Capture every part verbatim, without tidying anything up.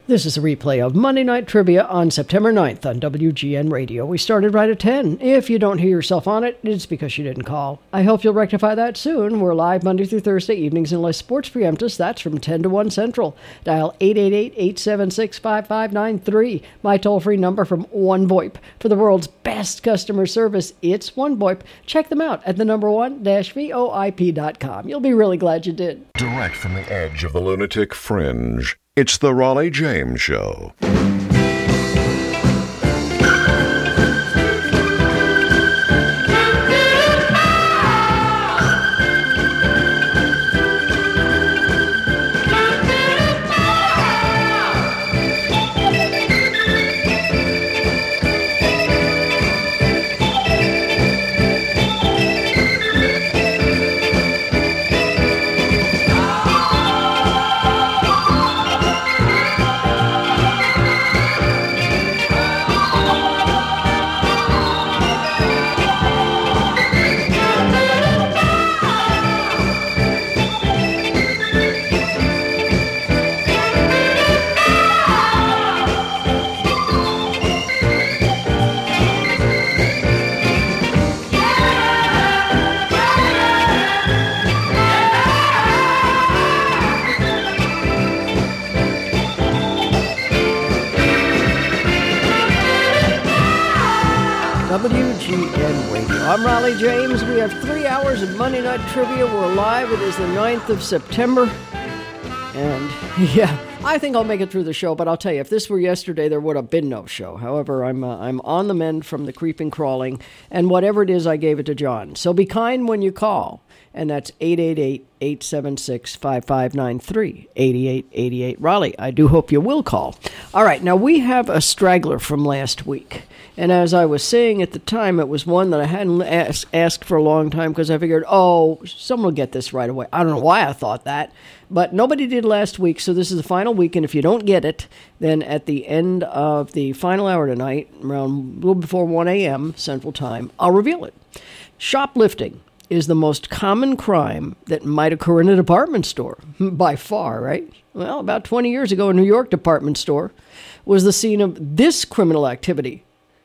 This is a replay of Monday Night Trivia on September ninth on W G N Radio. We started right at ten. If you don't hear yourself on it, it's because you didn't call. I hope you'll rectify that soon. We're live Monday through Thursday evenings unless sports preempt us. That's from ten to one Central. Dial eight eight eight, eight seven six, five five nine three. My toll-free number from OneVoIP. For the world's best customer service, it's OneVoIP. Check them out at the number one dash V O I P dot com. You'll be really glad you did. Direct from the edge of the lunatic fringe, it's the Raleigh James Show. W G N Radio. I'm Raleigh James. We have three hours of Monday Night Trivia. We're live. It is the ninth of September. And, yeah, I think I'll make it through the show, but I'll tell you, if this were yesterday, there would have been no show. However, I'm uh, I'm on the mend from the creeping, crawling, and whatever it is, I gave it to John. So be kind when you call, and that's eight eight eight, eight seven six, five five nine three, eighty-eight eighty-eight. Raleigh, I do hope you will call. All right, now we have a straggler from last week. And as I was saying at the time, it was one that I hadn't ask, asked for a long time because I figured, oh, someone will get this right away. I don't know why I thought that, but nobody did last week, so this is the final week, and if you don't get it, then at the end of the final hour tonight, around a little before one a.m. Central Time, I'll reveal it. Shoplifting is the most common crime that might occur in a department store, by far, right? Well, about twenty years ago, a New York department store was the scene of this criminal activity.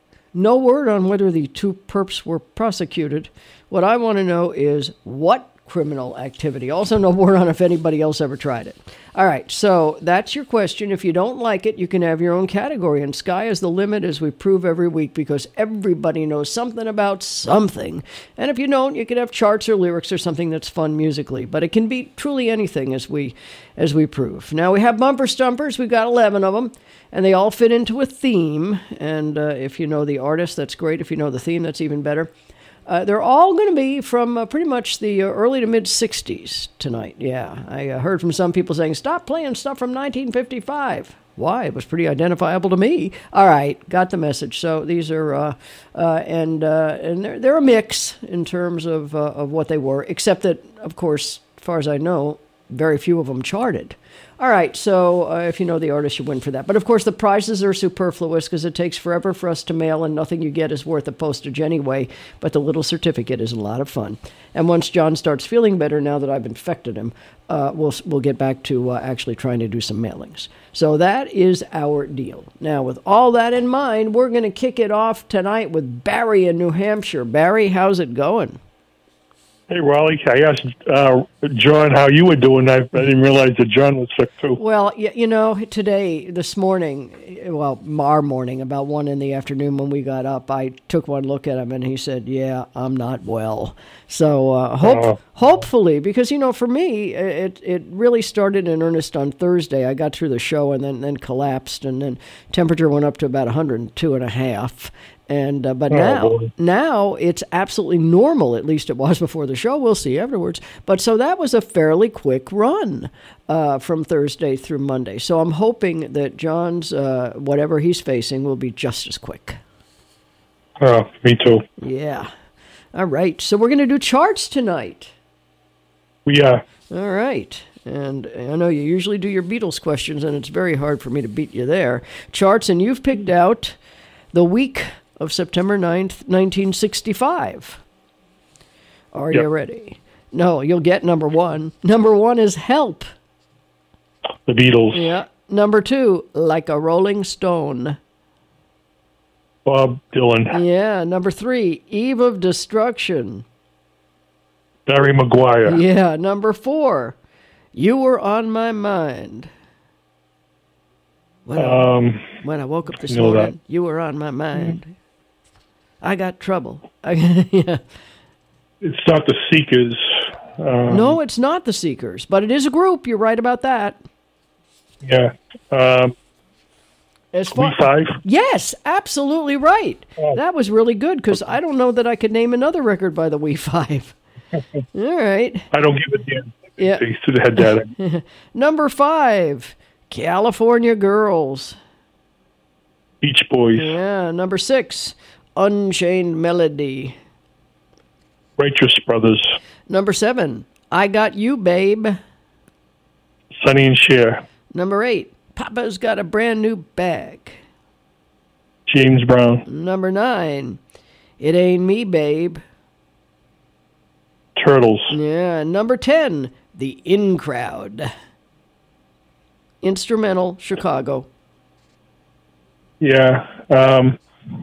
No word on whether the two perps were prosecuted. What I want to know is what criminal activity. Also, no word on if anybody else ever tried it. All right, so that's your question. If you don't like it, you can have your own category, and sky is the limit, as we prove every week, because everybody knows something about something. And if you don't, you can have charts or lyrics or something that's fun musically. But it can be truly anything, as we as we prove. Now, we have bumper stumpers. We've got eleven of them, and they all fit into a theme. And uh, if you know the artist, that's great. If you know the theme, that's even better. Uh, they're all going to be from uh, pretty much the uh, early to mid-sixties tonight. Yeah, I uh, heard from some people saying, stop playing stuff from nineteen fifty-five. Why? It was pretty identifiable to me. All right, got the message. So these are, uh, uh, and uh, and they're, they're a mix in terms of, uh, of what they were, except that, of course, as far as I know, very few of them charted. All right, so uh, if you know the artist, you win for that. But, of course, the prizes are superfluous because it takes forever for us to mail, and nothing you get is worth a postage anyway. But the little certificate is a lot of fun. And once John starts feeling better, now that I've infected him, uh, we'll we'll get back to uh, actually trying to do some mailings. So that is our deal. Now, with all that in mind, we're going to kick it off tonight with Barry in New Hampshire. Barry, how's it going? Hey, Raleigh, I asked uh, John how you were doing. I, I didn't realize that John was sick, too. Well, you know, today, this morning, well, our morning, about one in the afternoon when we got up, I took one look at him, and he said, yeah, I'm not well. So uh, hope, uh, hopefully, because, you know, for me, it it really started in earnest on Thursday. I got through the show and then, then collapsed, and then temperature went up to about one hundred two and a half. And uh, but oh, now, boy. now it's absolutely normal. At least it was before the show. We'll see afterwards. But so that was a fairly quick run uh, from Thursday through Monday. So I'm hoping that John's uh, whatever he's facing will be just as quick. Oh, me too. Yeah. All right. So we're going to do charts tonight. We are. All right. And I know you usually do your Beatles questions, and it's very hard for me to beat you there. Charts, and you've picked out the week of September ninth, nineteen sixty-five. Are yep. you ready? No, you'll get number one. Number one is Help. The Beatles. Yeah. Number two, Like a Rolling Stone. Bob Dylan. Yeah. Number three, Eve of Destruction. Barry Maguire. Yeah. Number four, You Were on My Mind. When, Um, I, when I woke up this know morning, that. you were on my mind. I got trouble. I, yeah. it's not the Seekers. Um, No, it's not the Seekers, but it is a group. You're right about that. Yeah. Um, As far, V five. Yes, absolutely right. Oh. That was really good because I don't know that I could name another record by the Wee Five. All right. I don't give a damn. Yeah. They should have had that. Number five, California Girls. Beach Boys. Yeah. Number six, Unchained Melody. Righteous Brothers. Number seven, I Got You, Babe. Sonny and Cher. Number eight, Papa's Got a Brand New Bag. James Brown. Number nine, It Ain't Me, Babe. Turtles. Yeah. Number ten, The In Crowd. Instrumental, Chicago. Yeah. Um,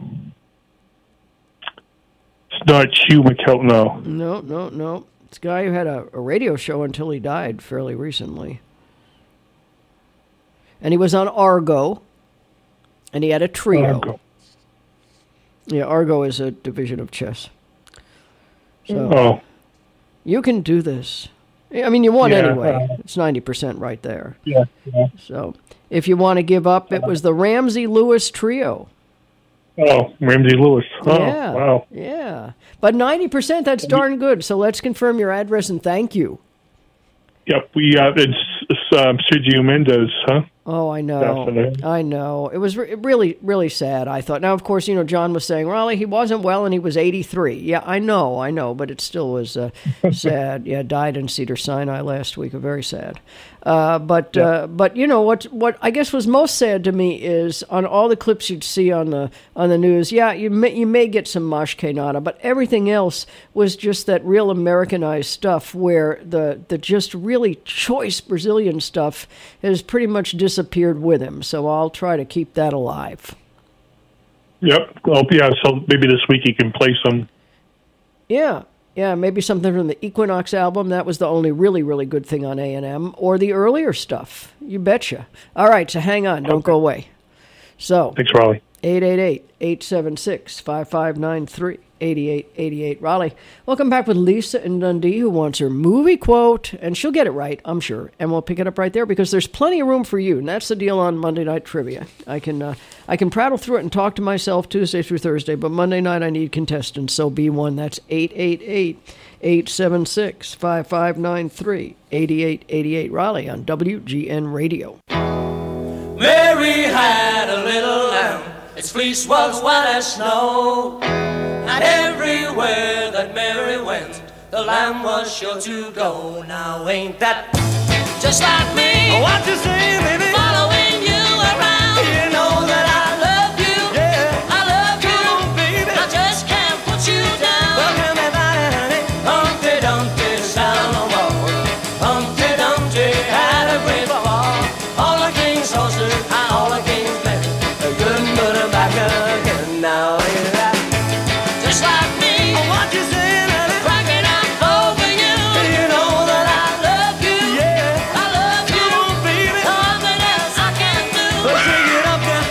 it's not Hugh McKell. No. No, no, no. It's a guy who had a, a radio show until he died fairly recently. And he was on Argo. And he had a trio. Argo. Yeah, Argo is a division of chess. So Oh. you can do this. I mean, you won Yeah, anyway. uh, It's ninety percent right there. Yeah. Yeah. So if you want to give up, it was the Ramsey Lewis Trio. Oh, Ramsey Lewis. Oh, yeah. wow. Yeah. But ninety percent, that's darn good. So let's confirm your address and thank you. Yep. We uh, it's, it's um, Sergio Mendes, huh? Oh, I know. Definitely. I know. It was re- really, really sad, I thought. Now, of course, you know, John was saying, Raleigh, he wasn't well and he was eighty-three. Yeah, I know, I know, but it still was uh, sad. Yeah, died in Cedar Sinai last week. Very sad. Uh, but, Yeah. uh, but you know, what what I guess was most sad to me is on all the clips you'd see on the on the news, yeah, you may, you may get some Mosh Kenyatta, but everything else was just that real Americanized stuff where the, the just really choice Brazilian stuff has pretty much disappeared with him. So I'll try to keep that alive. Yep. Well, yeah. So maybe this week you can play some. Yeah. Yeah, maybe something from the Equinox album. That was the only really, really good thing on A and M. Or the earlier stuff. You betcha. All right, so hang on. Don't go away. So, Thanks, Raleigh. eight eight eight, eight seven six, five five nine three, eight eight eight eight. Raleigh, welcome back with Lisa in Dundee, who wants her movie quote. And she'll get it right, I'm sure. And we'll pick it up right there because there's plenty of room for you. And that's the deal on Monday Night Trivia. I can uh, I can prattle through it and talk to myself Tuesday through Thursday, but Monday night I need contestants, so be one. That's eight eight eight, eight seven six, five five nine three, eight eight eight eight. Raleigh on W G N Radio. Mary had a little lamb, its fleece was white as snow, and everywhere that Mary went, the lamb was sure to go. Now ain't that just like me? What you say, baby? Following you around. You know that I love you. Yeah, I love you. Come on, baby. I just can't put you down. Well, tell me about it, honey. Humpty Dumpty down the wall. Humpty Dumpty had a great fall. All the king's horses and all the king's men, they couldn't put him back again. Now ain't that just like me? What you say, honey? Cracking up over you. You know that I love you. Yeah, I love you. Come on, baby. Nothing else I can do. But sing it up now.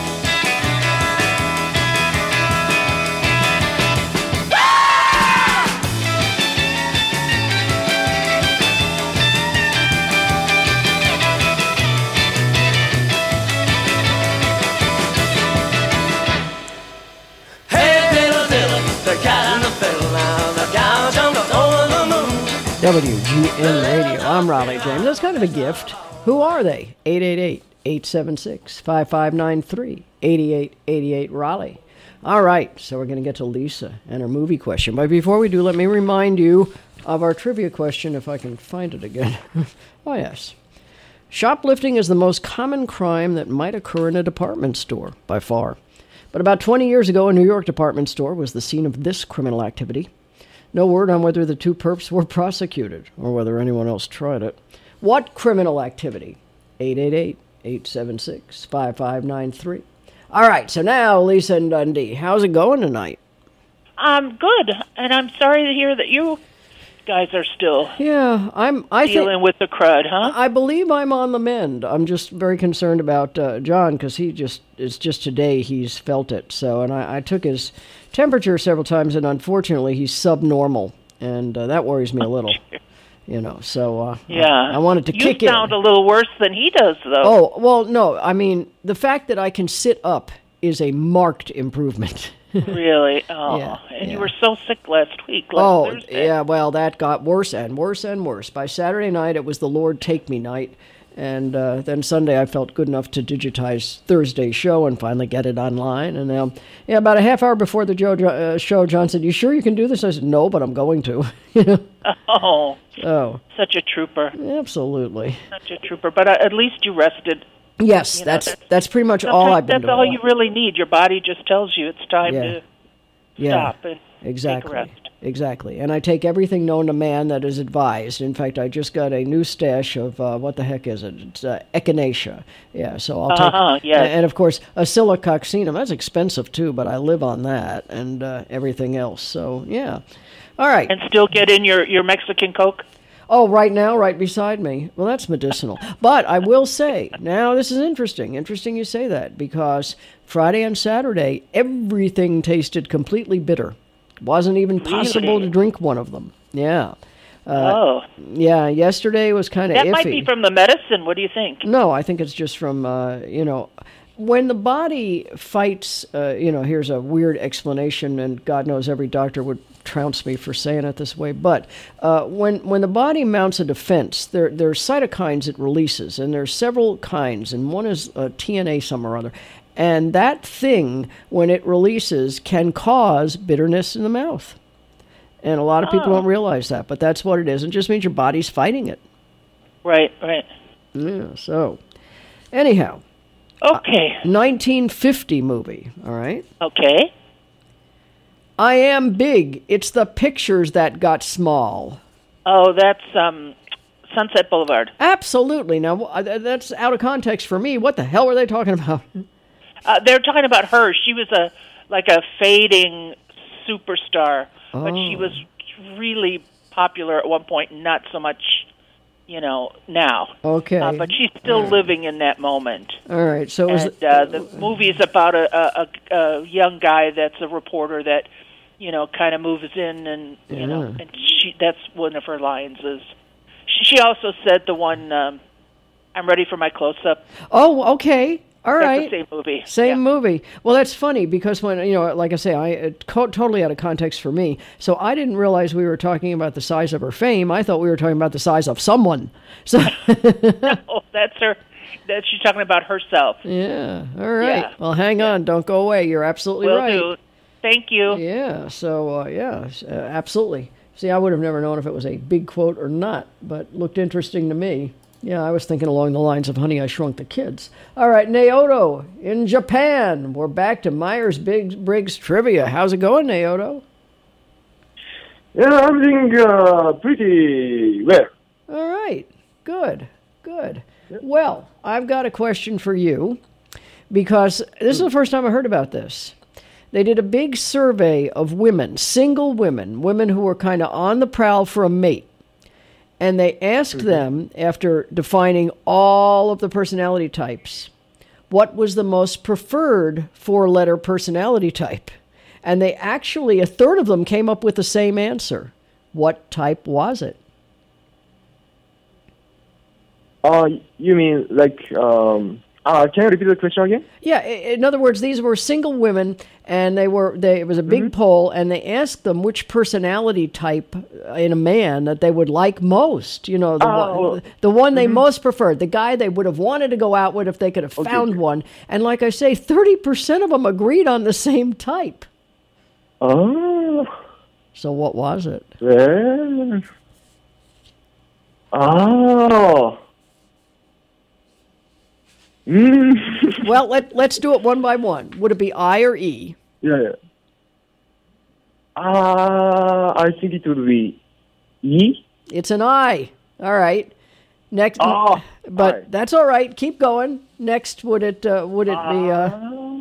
Hey, diddle diddle, the cat and the fiddle. Now the cow jumped up over the moon. W G N Radio. I'm Raleigh James. That's kind of a gift. Who are they? eight eight eight, eight seven six, five five nine three, eight eight eight eight. Raleigh. All right, so we're going to get to Lisa and her movie question. But before we do, let me remind you of our trivia question, if I can find it again. Oh, yes. Shoplifting is the most common crime that might occur in a department store, by far. But about twenty years ago, a New York department store was the scene of this criminal activity. No word on whether the two perps were prosecuted or whether anyone else tried it. What criminal activity? eight eight eight, eight seven six, five five nine three. All right, so now, Lisa and Dundee, how's it going tonight? Um, good, and I'm sorry to hear that you guys are still Yeah, I'm. I dealing think, with the crud, huh? I believe I'm on the mend. I'm just very concerned about uh, John because he just it's just today he's felt it. So, and I, I took his temperature several times, and unfortunately he's subnormal, and uh, that worries me a little. You know, so uh, yeah, I, I wanted to you kick You sound in. a little worse than he does, though. Oh well, no. I mean, the fact that I can sit up is a marked improvement. Really? Oh, Yeah, and yeah. you were so sick last week, last Oh, Thursday. yeah, well, that got worse and worse and worse. By Saturday night, it was the Lord Take Me night. And uh, then Sunday, I felt good enough to digitize Thursday's show and finally get it online. And now, yeah, about a half hour before the Joe, uh, show, John said, "You sure you can do this?" I said, "No, but I'm going to." You know? Oh, Oh, such a trooper. absolutely. Such a trooper. But uh, at least you rested. Yes, You know, that's that's- that's pretty much all Sometimes I've been that's doing. all you really need. Your body just tells you it's time Yeah. to yeah. stop and Exactly. take a rest. Exactly. And I take everything known to man that is advised. In fact, I just got a new stash of, uh, what the heck is it? It's uh, echinacea. Yeah, so I'll Uh-huh, take... yes. And, of course, acylcoccinum. That's expensive, too, but I live on that and uh, everything else. So, yeah. All right. And still get in your, your Mexican Coke? Oh, right now, right beside me. Well, that's medicinal. But I will say, now this is interesting. Interesting you say that, because Friday and Saturday, everything tasted completely bitter. Wasn't even possible Really? to drink one of them. Yeah. Uh, oh. Yeah, yesterday was kind of That iffy. might be from the medicine. What do you think? No, I think it's just from, uh, you know, when the body fights, uh, you know, here's a weird explanation, and God knows every doctor would trounce me for saying it this way, but uh, when when the body mounts a defense, there there are cytokines it releases, and there's several kinds, and one is uh, T N A some or other, and that thing, when it releases, can cause bitterness in the mouth. And a lot of people Oh. don't realize that, but that's what it is. It just means your body's fighting it. Right, right. Yeah, so, anyhow, Okay. nineteen fifty movie, all right? Okay. I Am Big. It's the pictures that got small. Oh, that's um, Sunset Boulevard. Absolutely. Now, uh, th- that's out of context for me. What the hell were they talking about? Uh, they're talking about her. She was a like a fading superstar, but she Oh. was really popular at one point, not so much, you know, now. Okay. Uh, but she's still living in that moment. All right. So, it was And uh, the movie is about a, a, a, a young guy that's a reporter that, you know, kind of moves in, and you know, Yeah. and she that's one of her lines is. She, she also said the one, um, "I'm ready for my close-up." oh, okay. All That's right. the same movie. Same Yeah. movie. Well, that's funny because when, you know, like I say, I uh, co- totally out of context for me. So I didn't realize we were talking about the size of her fame. I thought we were talking about the size of someone. So, Oh, that's her. That she's talking about herself. yeah. All right. Yeah. Well, hang on. Don't go away. You're absolutely Will right. do. Thank you. Yeah, so, uh, yeah, s- uh, absolutely. See, I would have never known if it was a big quote or not, but looked interesting to me. Yeah, I was thinking along the lines of Honey, I Shrunk the Kids. All right, Naoto, in Japan. We're back to Myers-Briggs Trivia. How's it going, Naoto? Yeah, everything uh, pretty well. All right, good, good. Well, I've got a question for you, because this is the first time I heard about this. They did a big survey of women, single women, women who were kind of on the prowl for a mate. And they asked them, after defining all of the personality types, what was the most preferred four-letter personality type. And they actually, a third of them came up with the same answer. What type was it? Uh, you mean like um? Uh, can you repeat the question again? Yeah, i- in other words, these were single women, and they were they it was a big poll, and they asked them which personality type in a man that they would like most. You know, the Oh. one, the one they most preferred, the guy they would have wanted to go out with if they could have found one. And like I say, thirty percent of them agreed on the same type. Oh, So what was it? well. Oh. Mm. Well, let let's do it one by one. Would it be I or E? yeah, yeah. Uh, I think it would be E. It's an I. All right. Next, Oh, but hi. that's all right. Keep going. Next, would it uh, would it be? Uh,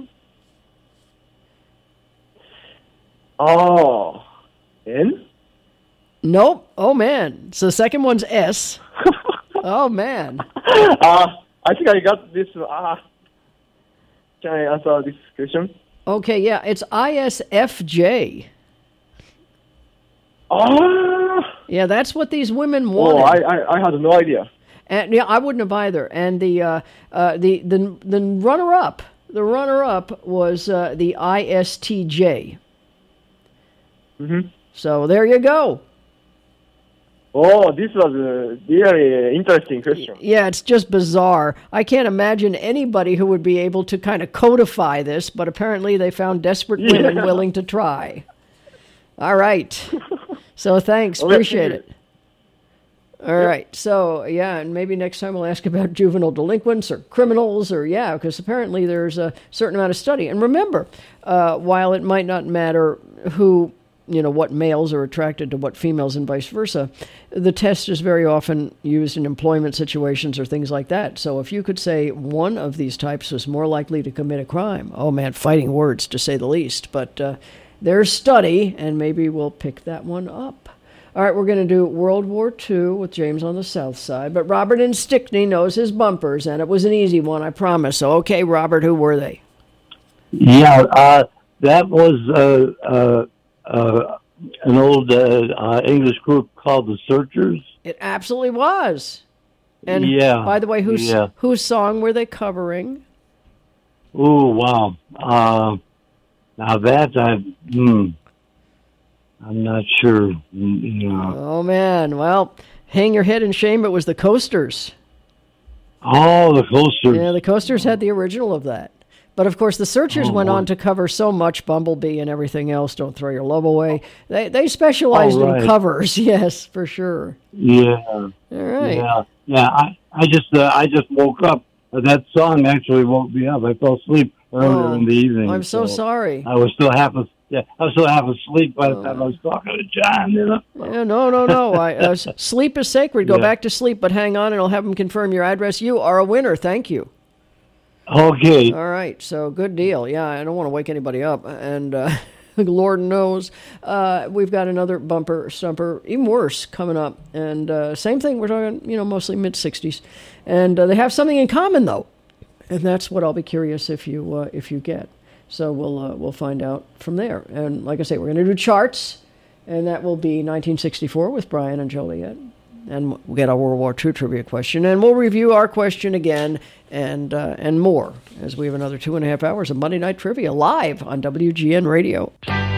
Oh, N? nope. Oh man. So the second one's S. Oh man. Uh, I think I got this. Uh, can I answer this question? Okay, yeah, it's I S F J. Oh, Yeah, that's what these women oh wanted. I, I, I had no idea. And yeah, I wouldn't have either. And the uh, uh, the the the runner up, the runner up was uh, the I S T J. Mm-hmm. So there you go. Oh, this was a really interesting question. Yeah, it's just bizarre. I can't imagine anybody who would be able to kind of codify this, but apparently they found desperate women Yeah. willing to try. All right. So thanks. Okay, Appreciate thank it. All right. So, yeah, and maybe next time we'll ask about juvenile delinquents or criminals or, yeah, because apparently there's a certain amount of study. And remember, uh, while it might not matter who, you know, what males are attracted to what females and vice versa, the test is very often used in employment situations or things like that. So if you could say one of these types was more likely to commit a crime, oh, man, fighting words to say the least. But uh, there's study, and maybe we'll pick that one up. All right, we're going to do World War Two with James on the south side. But Robert in Stickney knows his bumpers, and it was an easy one, I promise. So, okay, Robert, who were they? Yeah, uh, that was uh, uh, uh, an old uh, uh, English group called the Searchers. It absolutely was. And Yeah, by the way, whose yeah. whose song were they covering? Oh, wow. Uh, now that, I, hmm, I'm not sure. You know. Oh, man. Well, hang your head in shame. It was the Coasters. Oh, the Coasters. Yeah, the Coasters had the original of that. But, of course, the Searchers Oh, went boy. on to cover so much Bumblebee and everything else. Don't Throw Your Love Away. They they specialized Oh, right. in covers, yes, for sure. Yeah. All right. Yeah. Yeah. I, I just, uh, I just woke up. Uh, that song actually woke me up. I fell asleep earlier Oh, in the evening. I'm so sorry. I was still half a, yeah, I was still half asleep by the time I was talking to John, you know? Yeah, no, no, no. I, uh, s- sleep is sacred. Go Yeah. back to sleep, but hang on, and I'll have them confirm your address. You are a winner. Thank you. Okay. All right, so good deal. Yeah, I don't want to wake anybody up, and uh, Lord knows uh, we've got another bumper stumper, even worse, coming up. And uh, same thing. We're talking, you know, mostly mid sixties, and uh, they have something in common though, and that's what I'll be curious if you uh, if you get. So we'll uh, we'll find out from there. And like I say, we're going to do charts, and that will be nineteen sixty-four with Brian and Joliet. And we'll get our World War Two trivia question, and we'll review our question again, and uh, and more, as we have another two and a half hours of Monday Night Trivia live on W G N Radio.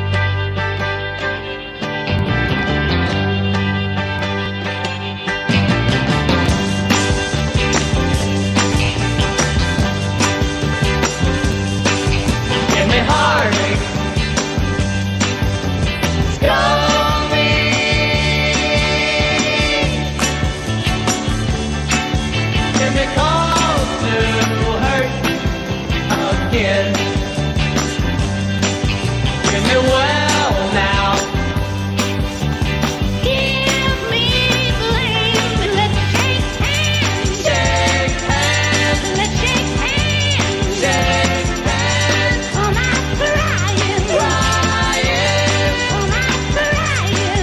Give me heartache. Scar me. Give me cause to hurt again. Give me well now. Give me blame and let's shake hands. Shake hands. Let's shake hands. Shake hands. Oh, my crying. Crying. Oh, my crying.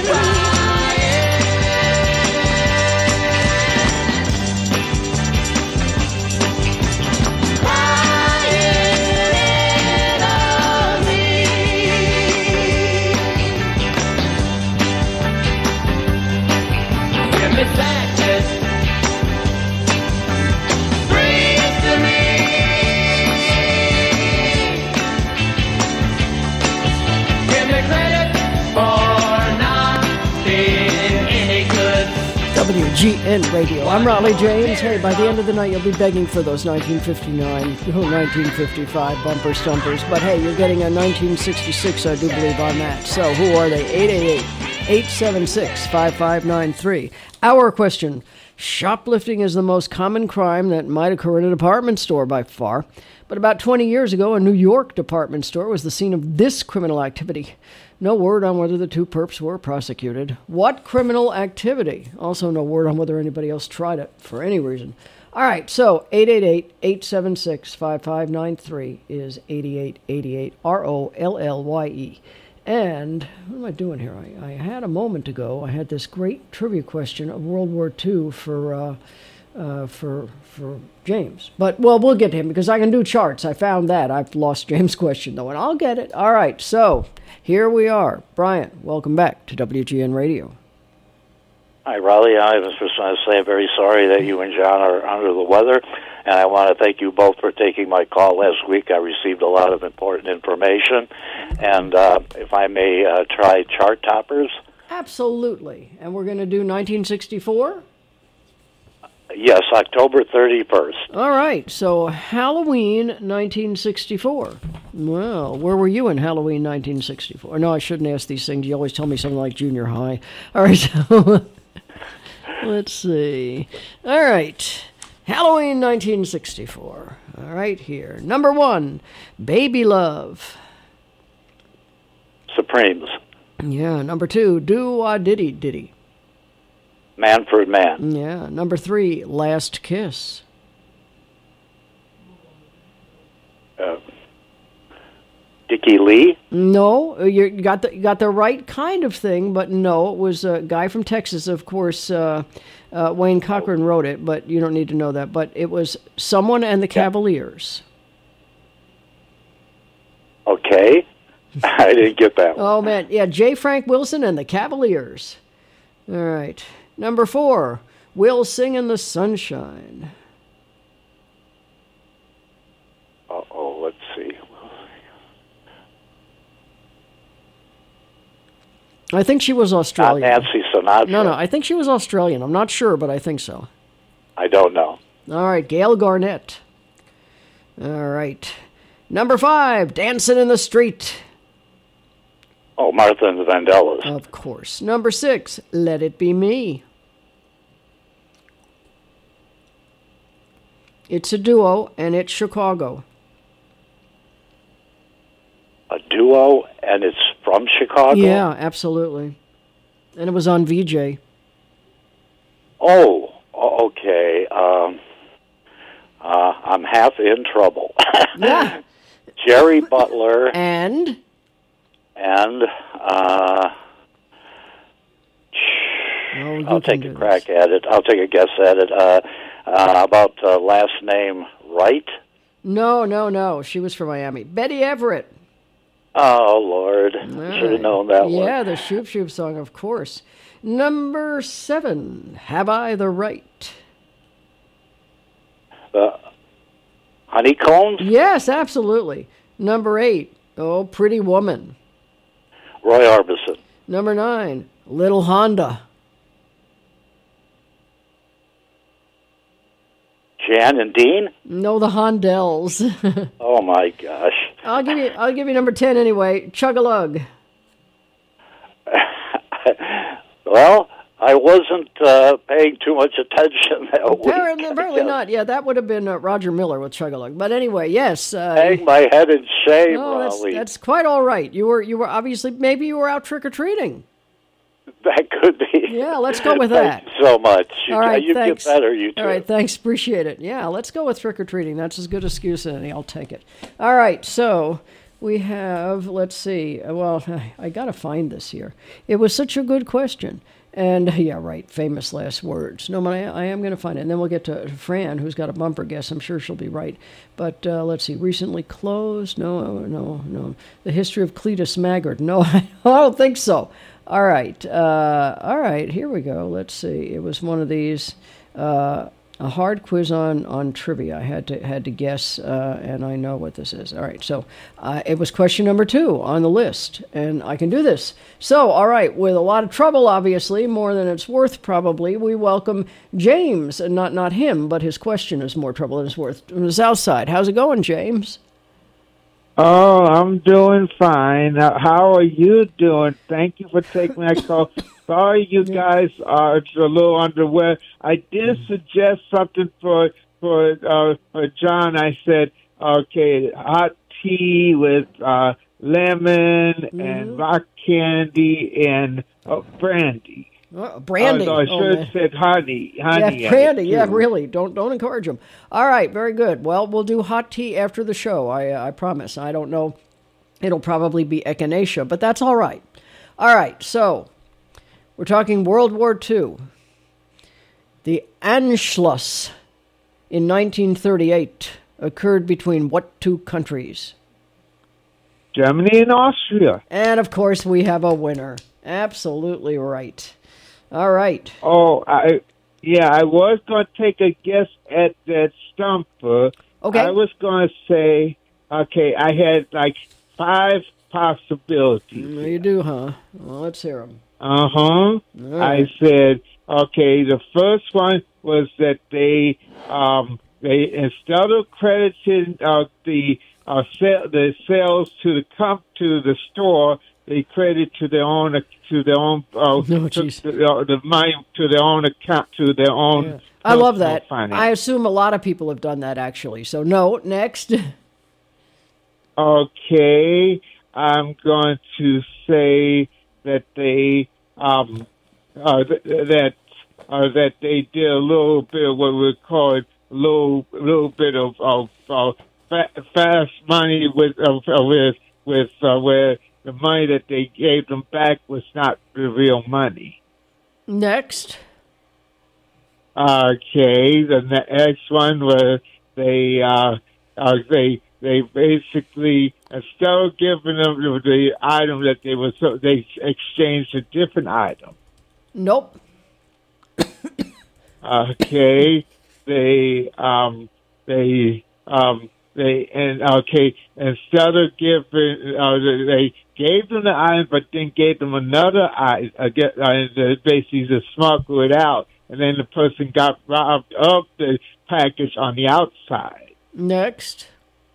Give me sadness. Breathe to me. Give me credit for not being any good. W G N Radio. I'm Raleigh James. Hey, by the end of the night, you'll be begging for those nineteen fifty-nine, oh, nineteen fifty-five bumper stumpers. But hey, you're getting a nineteen sixty-six, I do believe, on that. So who are they? eight eight eight, eight seven six, five five nine three. Our question: shoplifting is the most common crime that might occur in a department store by far. But about twenty years ago, a New York department store was the scene of this criminal activity. No word on whether the two perps were prosecuted. What criminal activity? Also no word on whether anybody else tried it for any reason. All right, so eight eight eight, eight seven six, five five nine three is eighty-eight eighty-eight, R O L L Y E. And what am I doing here? I, I had a moment ago, I had this great trivia question of World War Two for uh, uh, for for James. But, well, we'll get to him because I can do charts. I found that. I've lost James' question, though, and I'll get it. All right, so here we are. Brian, welcome back to W G N Radio. Hi, Raleigh. I was just going to say I'm very sorry that you and John are under the weather, and I want to thank you both for taking my call last week. I received a lot of important information, and uh, if I may uh, try chart toppers. Absolutely. And we're going to do nineteen sixty-four? Yes, October thirty-first. All right, so Halloween nineteen sixty-four. Well, where were you in Halloween nineteen sixty-four? No, I shouldn't ask these things. You always tell me something like junior high. All right, so let's see. All right, Halloween nineteen sixty-four. All right, here. Number one, Baby Love. Supremes. Yeah, number two, Do-Wah-Diddy Diddy. Manfred Mann. Yeah, number three, Last Kiss. Uh, Dickie Lee. No, you got the you got the right kind of thing, but no, it was a guy from Texas. Of course, uh, uh, Wayne Cochran wrote it, but you don't need to know that. But it was Someone and the Cavaliers. Okay, I didn't get that one. Oh man, yeah, J. Frank Wilson and the Cavaliers. All right. Number four, We'll Sing in the Sunshine. Uh-oh, let's see. I think she was Australian. Not Nancy Sinatra. No, no, I think she was Australian. I'm not sure, but I think so. I don't know. All right, Gail Garnett. All right. Number five, Dancing in the Street. Oh, Martha and the Vandellas. Of course. Number six, Let It Be Me. It's a duo, and it's Chicago. A duo, and it's from Chicago? Yeah, absolutely. And it was on V J. Oh, okay. Um, uh, I'm half in trouble. Yeah. Jerry Butler. And? And, uh... Oh, I'll take a crack at it. I'll take a guess at it. Uh, uh, about uh, last name Wright? No, no, no. She was from Miami. Betty Everett. Oh, Lord. All Should right. have known that yeah, one. Yeah, the Shoop Shoop song, of course. Number seven, Have I the Right? Uh, Honeycombs? Yes, absolutely. Number eight, Oh, Pretty Woman. Roy Orbison. Number nine, Little Honda. Jan and Dean? No, the Hondells. Oh, my gosh. I'll give you. I'll give you number ten anyway. Chug-a-lug. Well, I wasn't uh, paying too much attention that Apparently, week. apparently not. Yeah, that would have been uh, Roger Miller with Chug-a-lug. But anyway, yes. Uh, Hang my head in shame, no, that's, Raleigh. that's quite all right. You were. You were obviously. Maybe you were out trick or treating. That could be. Yeah, let's go with Thank that. you so much. You, All right, you thanks. get better, you too. All right, thanks. Appreciate it. Yeah, let's go with trick-or-treating. That's as good an excuse as any. I'll take it. All right, so we have, let's see. Well, I, I got to find this here. It was such a good question. And, yeah, right, famous last words. No, but I, I am going to find it. And then we'll get to Fran, who's got a bumper guess. I'm sure she'll be right. But uh, let's see. Recently closed? No, no, no. The history of Cletus Maggard? No, I don't think so. All right. Uh, all right. Here we go. Let's see. It was one of these, uh, a hard quiz on, on trivia. I had to had to guess, uh, and I know what this is. All right. So uh, it was question number two on the list, and I can do this. So, all right. With a lot of trouble, obviously, more than it's worth, probably, we welcome James, and not not him, but his question is more trouble than it's worth. From the South Side. How's it going, James? Oh, I'm doing fine. Uh, how are you doing? Thank you for taking my call. Sorry, you guys are a little underwear. I did suggest something for for, uh, for John. I said, okay, hot tea with uh, lemon mm-hmm. and rock candy and uh, brandy. Oh, brandy. Uh, I oh, should have said honey. honey yeah, brandy. Yeah, really. Don't don't encourage them. All right, very good. Well, we'll do hot tea after the show. I uh, I promise. I don't know. It'll probably be echinacea, but that's all right. All right, so we're talking World War Two. The Anschluss in nineteen thirty-eight occurred between what two countries? Germany and Austria. And, of course, we have a winner. Absolutely right. All right. Oh, I yeah, I was going to take a guess at that stumper. Okay. I was going to say, okay, I had like five possibilities. Mm, you do, huh? Well, let's hear them. Uh-huh. Right. I said, okay, the first one was that they, um, they instead of crediting uh, the uh, sale, the sales to the comp to the store, they credit to their own to their own uh, oh, to the, uh, the money to their own account to their own. Yeah. I love that. Finance. I assume a lot of people have done that actually. So no, next. Okay, I'm going to say that they um uh, th- that uh, that they did a little bit of what we call it, a little little bit of of uh, fa- fast money with uh, with with uh, where the money that they gave them back was not the real money. Next. Okay, the next one was they uh, uh they they basically instead of giving them the item that they were so they exchanged a different item. Nope. Okay, they um they um they and okay instead of giving uh, they gave them the item but then gave them another item uh, get uh, basically to smuggle it out, and then the person got robbed of the package on the outside. Next.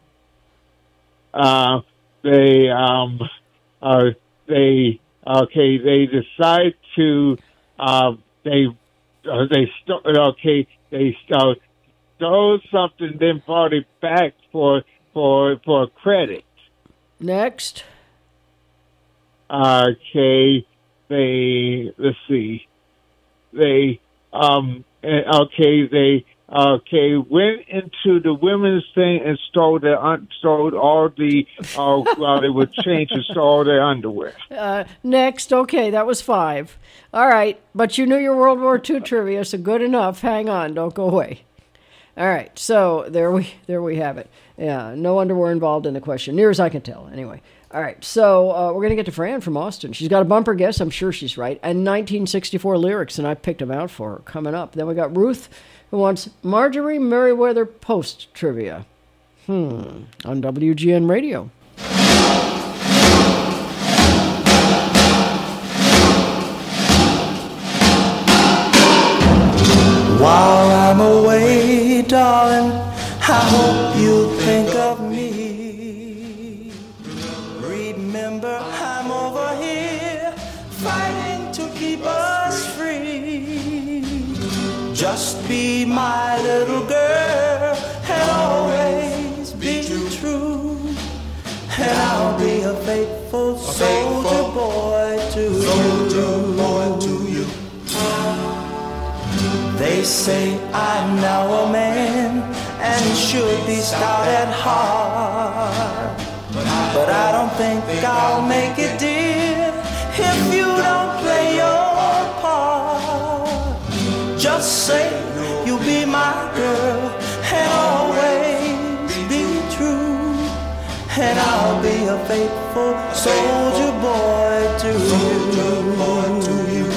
Uh, they um uh they okay they decide to uh they uh, they st- okay they uh, stole something then brought it back for for for credit. Next. Okay, they let's see they um okay they. Okay, went into the women's thing and stole their un- stole all the uh, well, they would change and stole all their underwear. Uh, next, okay, that was five. All right, but you knew your World War Two trivia, so good enough. Hang on, don't go away. All right, so there we there we have it. Yeah, no underwear involved in the question, near as I can tell. Anyway, all right, so uh, we're gonna get to Fran from Austin. She's got a bumper guess, I'm sure she's right, and nineteen sixty-four lyrics, and I picked them out for her. Coming up, then we got Ruth, who wants Marjorie Merriweather Post trivia. Hmm. On W G N Radio. While I'm away, darling, I hope you'll think of me. Remember, I'm over here fighting to keep us free. Just be my little girl and always be true. And I'll be a faithful soldier boy to you. They say I'm now a man and should be stout at heart. But I don't think I'll make it, dear, if you don't play your part. Just say you'll be my girl and always be true. And I'll be a faithful soldier boy to you.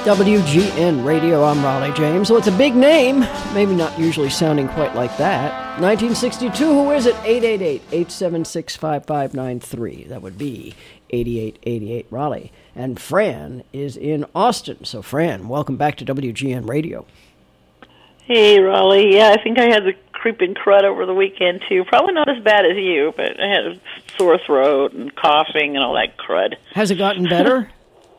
W G N Radio, I'm Raleigh James. Well, it's a big name, maybe not usually sounding quite like that. nineteen sixty-two, who is it? eight eight eight, eight seven six, five five nine three. That would be eighty-eight eighty-eight Raleigh. And Fran is in Austin. So, Fran, welcome back to W G N Radio. Hey, Raleigh. Yeah, I think I had the creeping crud over the weekend, too. Probably not as bad as you, but I had a sore throat and coughing and all that crud. Has it gotten better?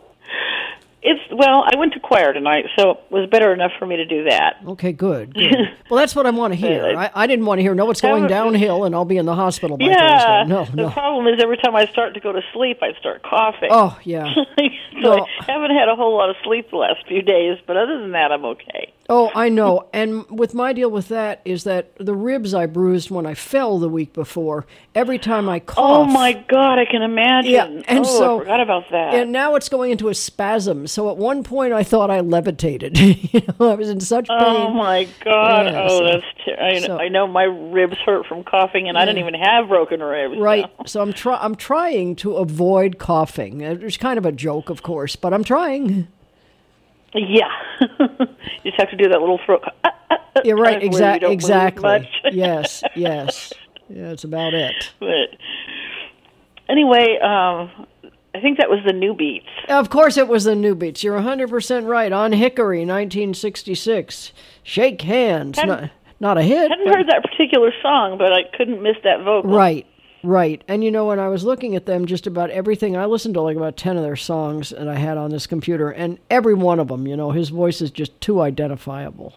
It's well, I went to choir tonight, so it was better enough for me to do that. Okay, good. good. Well, that's what I want to hear. I, I didn't want to hear, no, it's going downhill and I'll be in the hospital by yeah, Thursday. No, the no. problem is every time I start to go to sleep, I start coughing. Oh, yeah. so No. I haven't had a whole lot of sleep the last few days, but other than that, I'm okay. Oh, I know. And with my deal with that is that the ribs I bruised when I fell the week before, every time I cough. Oh, my God, I can imagine. Yeah, and oh, so, I forgot about that. And now it's going into a spasm. So at one point I thought I levitated. you know, I was in such pain. Oh, my God. Yeah, oh, so- that's ter- I, so- I know my ribs hurt from coughing, and I didn't even have broken ribs. Right. so. So I'm try I'm trying to avoid coughing. It's kind of a joke, of course, but I'm trying. Yeah. you just have to do that little throat. You're right. Where you Exactly. don't move Exactly. much. yes. Yes. Yeah, that's about it. But anyway, um, I think that was the New Beats. Of course it was the New Beats. You're one hundred percent right. On Hickory, nineteen sixty-six. Shake Hands. Hadn't- Not, not a hit. hadn't but- heard that particular song, but I couldn't miss that vocal. Right. Right. And you know, when I was looking at them, just about everything, I listened to like about ten of their songs that I had on this computer, and every one of them, you know, his voice is just too identifiable.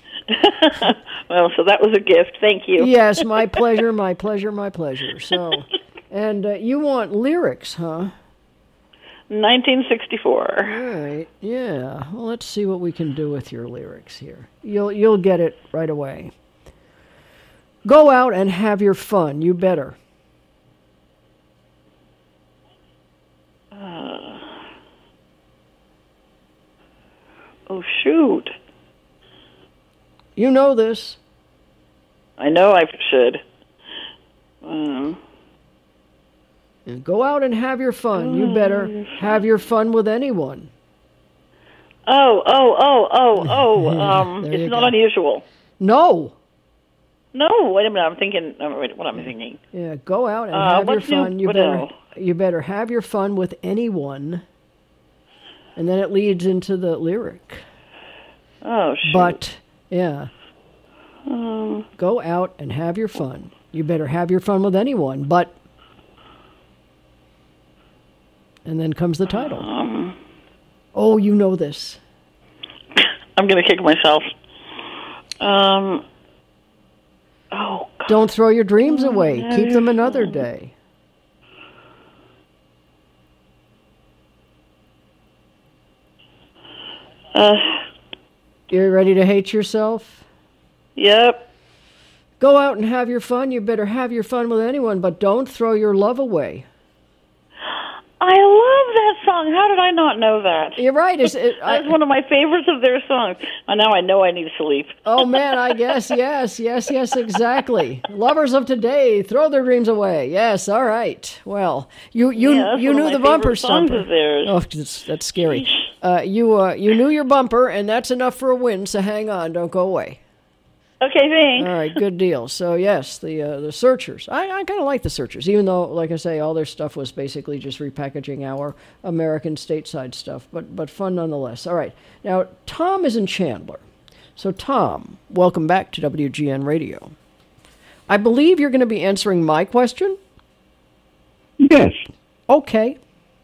Well, so that was a gift. Thank you. Yes, my pleasure, my pleasure, my pleasure. So, and uh, you want lyrics, huh? nineteen sixty-four. All right. Yeah. Well, let's see what we can do with your lyrics here. You'll you'll get it right away. Go out and have your fun. You better. Uh, oh, shoot. You know this. I know I should. Um, And go out and have your fun. You better have your fun with anyone. oh, oh, oh, oh, oh. Um, There you it's not go. unusual. No. No, wait a minute. I'm thinking. Oh, wait, what am I thinking? Yeah, go out and Uh, have your what's new- fun. You what better else? you better have your fun with anyone. And then it leads into the lyric. Oh, shoot. But yeah, Um, go out and have your fun. You better have your fun with anyone, but and then comes the title. um, Oh, you know this. I'm going to kick myself. Um. Oh, God. Don't throw your dreams away. have Keep your them another fun. day. Uh, You ready to hate yourself? yep. Go out and have your fun. You better have your fun with anyone, but don't throw your love away. I love that song. How did I not know that? You're right. It's, it, I, That's one of my favorites of their songs. And now I know I need sleep. oh, man, I guess. Yes, yes, yes, exactly. Lovers of today, throw their dreams away. Yes, all right. Well, you you Yeah, that's you one of knew my the bumper favorite songs stumper. of theirs. Oh, that's, that's scary. Uh, you uh, you knew your bumper, and that's enough for a win, so hang on. Don't go away. Okay, thanks. All right, good deal. So, yes, the uh, the Searchers. I, I kind of like the Searchers, even though, like I say, all their stuff was basically just repackaging our American stateside stuff, but, but fun nonetheless. All right. Now, Tom is in Chandler. So, Tom, welcome back to W G N Radio. I believe you're going to be answering my question? Yes. Okay.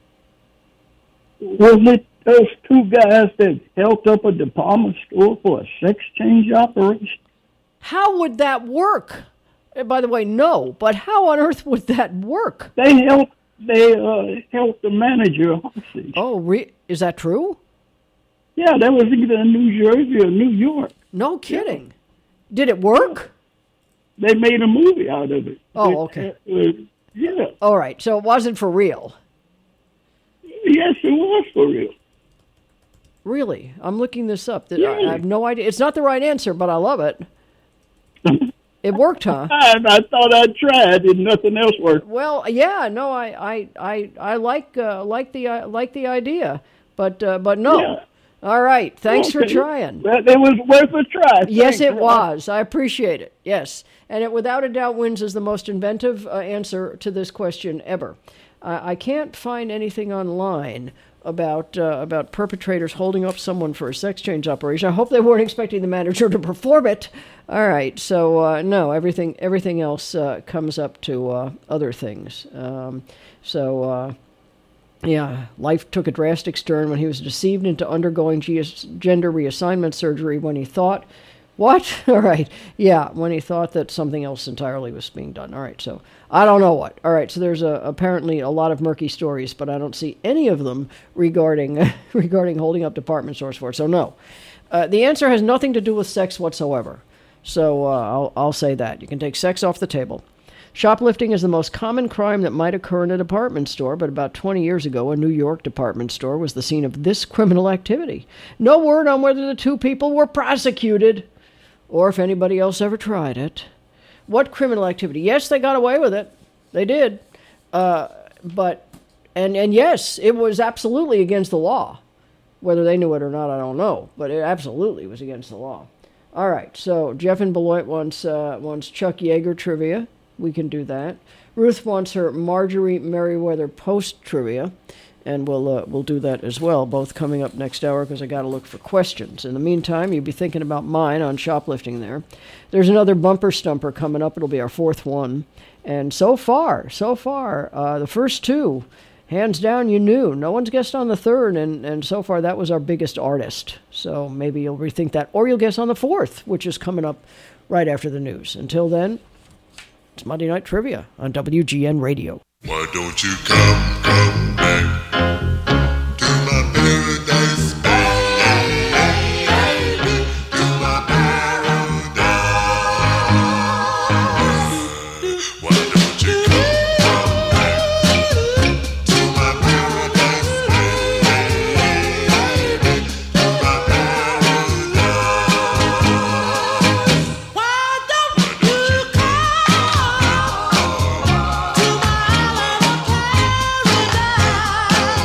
Was it those two guys that held up a department store for a sex change operation? How would that work? Uh, By the way, no, but how on earth would that work? They held they uh, held the manager hostage. Oh, re- is that true? Yeah, that was either in New Jersey or New York. No kidding. Did it work? They made a movie out of it. Oh, It- okay. uh, yeah. All right, so it wasn't for real. Yes, it was for real. Really? I'm looking this up. I, Yeah. I have no idea. It's not the right answer, but I love it. It worked, huh? I, I thought I tried, and nothing else worked. Well, yeah, no, I, I, I, I like, uh, like the, uh, like the idea, but, uh, but no, Yeah. All right. Thanks for Okay. trying. Well, it was worth a try. Yes, Thanks. it was. I appreciate it. Yes. And it without a doubt wins as the most inventive uh, answer to this question ever. Uh, I can't find anything online about uh, about perpetrators holding up someone for a sex change operation. I hope they weren't expecting the manager to perform it. All right. So, uh, no, everything everything else uh, comes up to uh, other things. Um, so... Uh, Yeah, life took a drastic turn when he was deceived into undergoing ge- gender reassignment surgery when he thought, what? All right, yeah, when he thought that something else entirely was being done. All right, so I don't know what. All right, so there's a, apparently a lot of murky stories, but I don't see any of them regarding regarding holding up department stores for it. So no, uh, the answer has nothing to do with sex whatsoever. So uh, I'll I'll say that you can take sex off the table. Shoplifting is the most common crime that might occur in a department store, but about twenty years ago, a New York department store was the scene of this criminal activity. No word on whether the two people were prosecuted or if anybody else ever tried it. What criminal activity? Yes, they got away with it. They did. Uh, but, and, and yes, it was absolutely against the law. Whether they knew it or not, I don't know, but it absolutely was against the law. All right, so Jeff in Beloit wants, uh, wants Chuck Yeager trivia. We can do that. Ruth wants her Marjorie Merriweather Post trivia, and we'll uh, we'll do that as well, both coming up next hour because I got to look for questions. In the meantime, you'll be thinking about mine on shoplifting there. There's another bumper stumper coming up. It'll be our fourth one. And so far, so far, uh, the first two, hands down, you knew. No one's guessed on the third, and, and so far that was our biggest artist. So maybe you'll rethink that. Or you'll guess on the fourth, which is coming up right after the news. Until then, it's Monday Night Trivia on W G N Radio. Why don't you come, come back to my paradise, baby, to my paradise. Why don't you come, come back to my paradise, baby, to my paradise. Why don't you come to my island of paradise?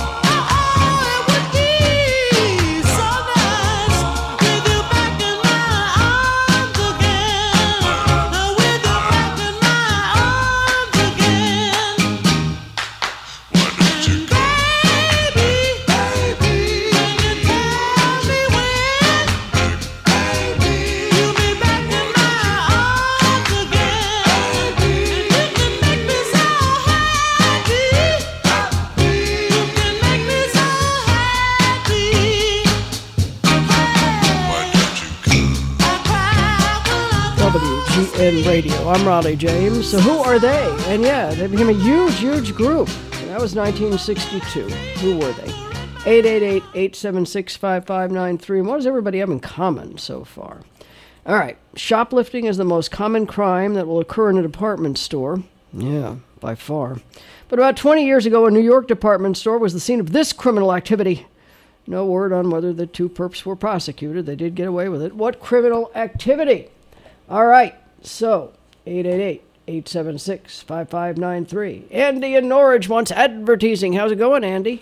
in radio. I'm Raleigh James. So who are they? And yeah, they became a huge, huge group. That was nineteen sixty-two. Who were they? eight eight eight, eight seven six, five five nine three. And what does everybody have in common so far? All right. Shoplifting is the most common crime that will occur in a department store. Yeah, by far. But about twenty years ago, a New York department store was the scene of this criminal activity. No word on whether the two perps were prosecuted. They did get away with it. What criminal activity? All right. So, eight eight eight, eight seven six, five five nine three. Andy in Norwich wants advertising. How's it going, Andy?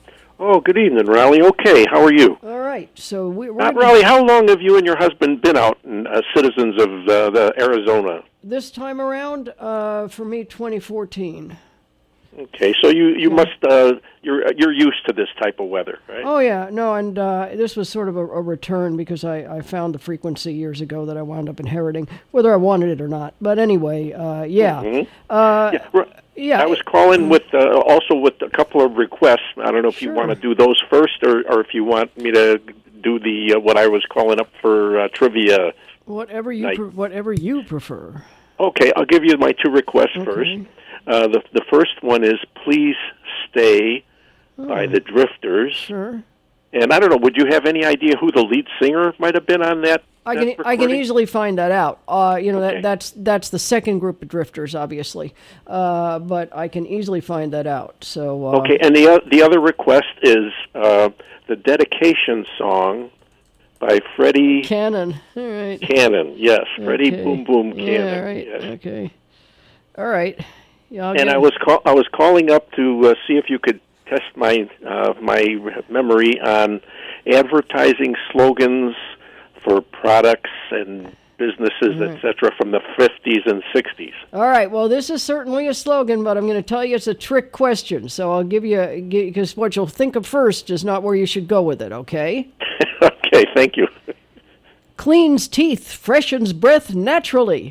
Oh, good evening, Raleigh. Okay, how are you? All right. So we, we're Uh, gonna- Raleigh, how long have you and your husband been out, and, uh, citizens of uh, the Arizona? This time around, uh, for me, twenty fourteen. Okay, so you you must uh, you're you're used to this type of weather, right? Oh, yeah. No, and uh, this was sort of a, a return because I, I found the frequency years ago that I wound up inheriting, whether I wanted it or not. But anyway, uh, yeah. Mhm. Uh, yeah, r- yeah. I was calling with uh, also with a couple of requests. I don't know if you Sure. want to do those first, or, or if you want me to do the uh, what I was calling up for uh, trivia. Whatever you Night. pre- whatever you prefer. Okay, I'll give you my two requests Okay. first. Uh, the the first one is "Please Stay" by the Drifters. Sure. And I don't know, would you have any idea who the lead singer might have been on that? I that can I can recording? easily find that out. Uh, you know Okay. that that's that's the second group of drifters, obviously. Uh, but I can easily find that out. So uh, Okay, and the o- the other request is uh, the dedication song by Freddie Cannon. All right. Cannon. Yes, Freddie Okay. Boom Boom Cannon. Yeah. Right. Yes. Okay. All right. Yeah. I'll And get- I was call- I was calling up to uh, see if you could test my uh, my memory on advertising slogans for products and businesses, Right. et cetera, from the fifties and sixties. All right. Well, this is certainly a slogan, but I'm going to tell you it's a trick question. So I'll give you, because what you'll think of first is not where you should go with it, okay? Okay, thank you. Cleans teeth, freshens breath naturally.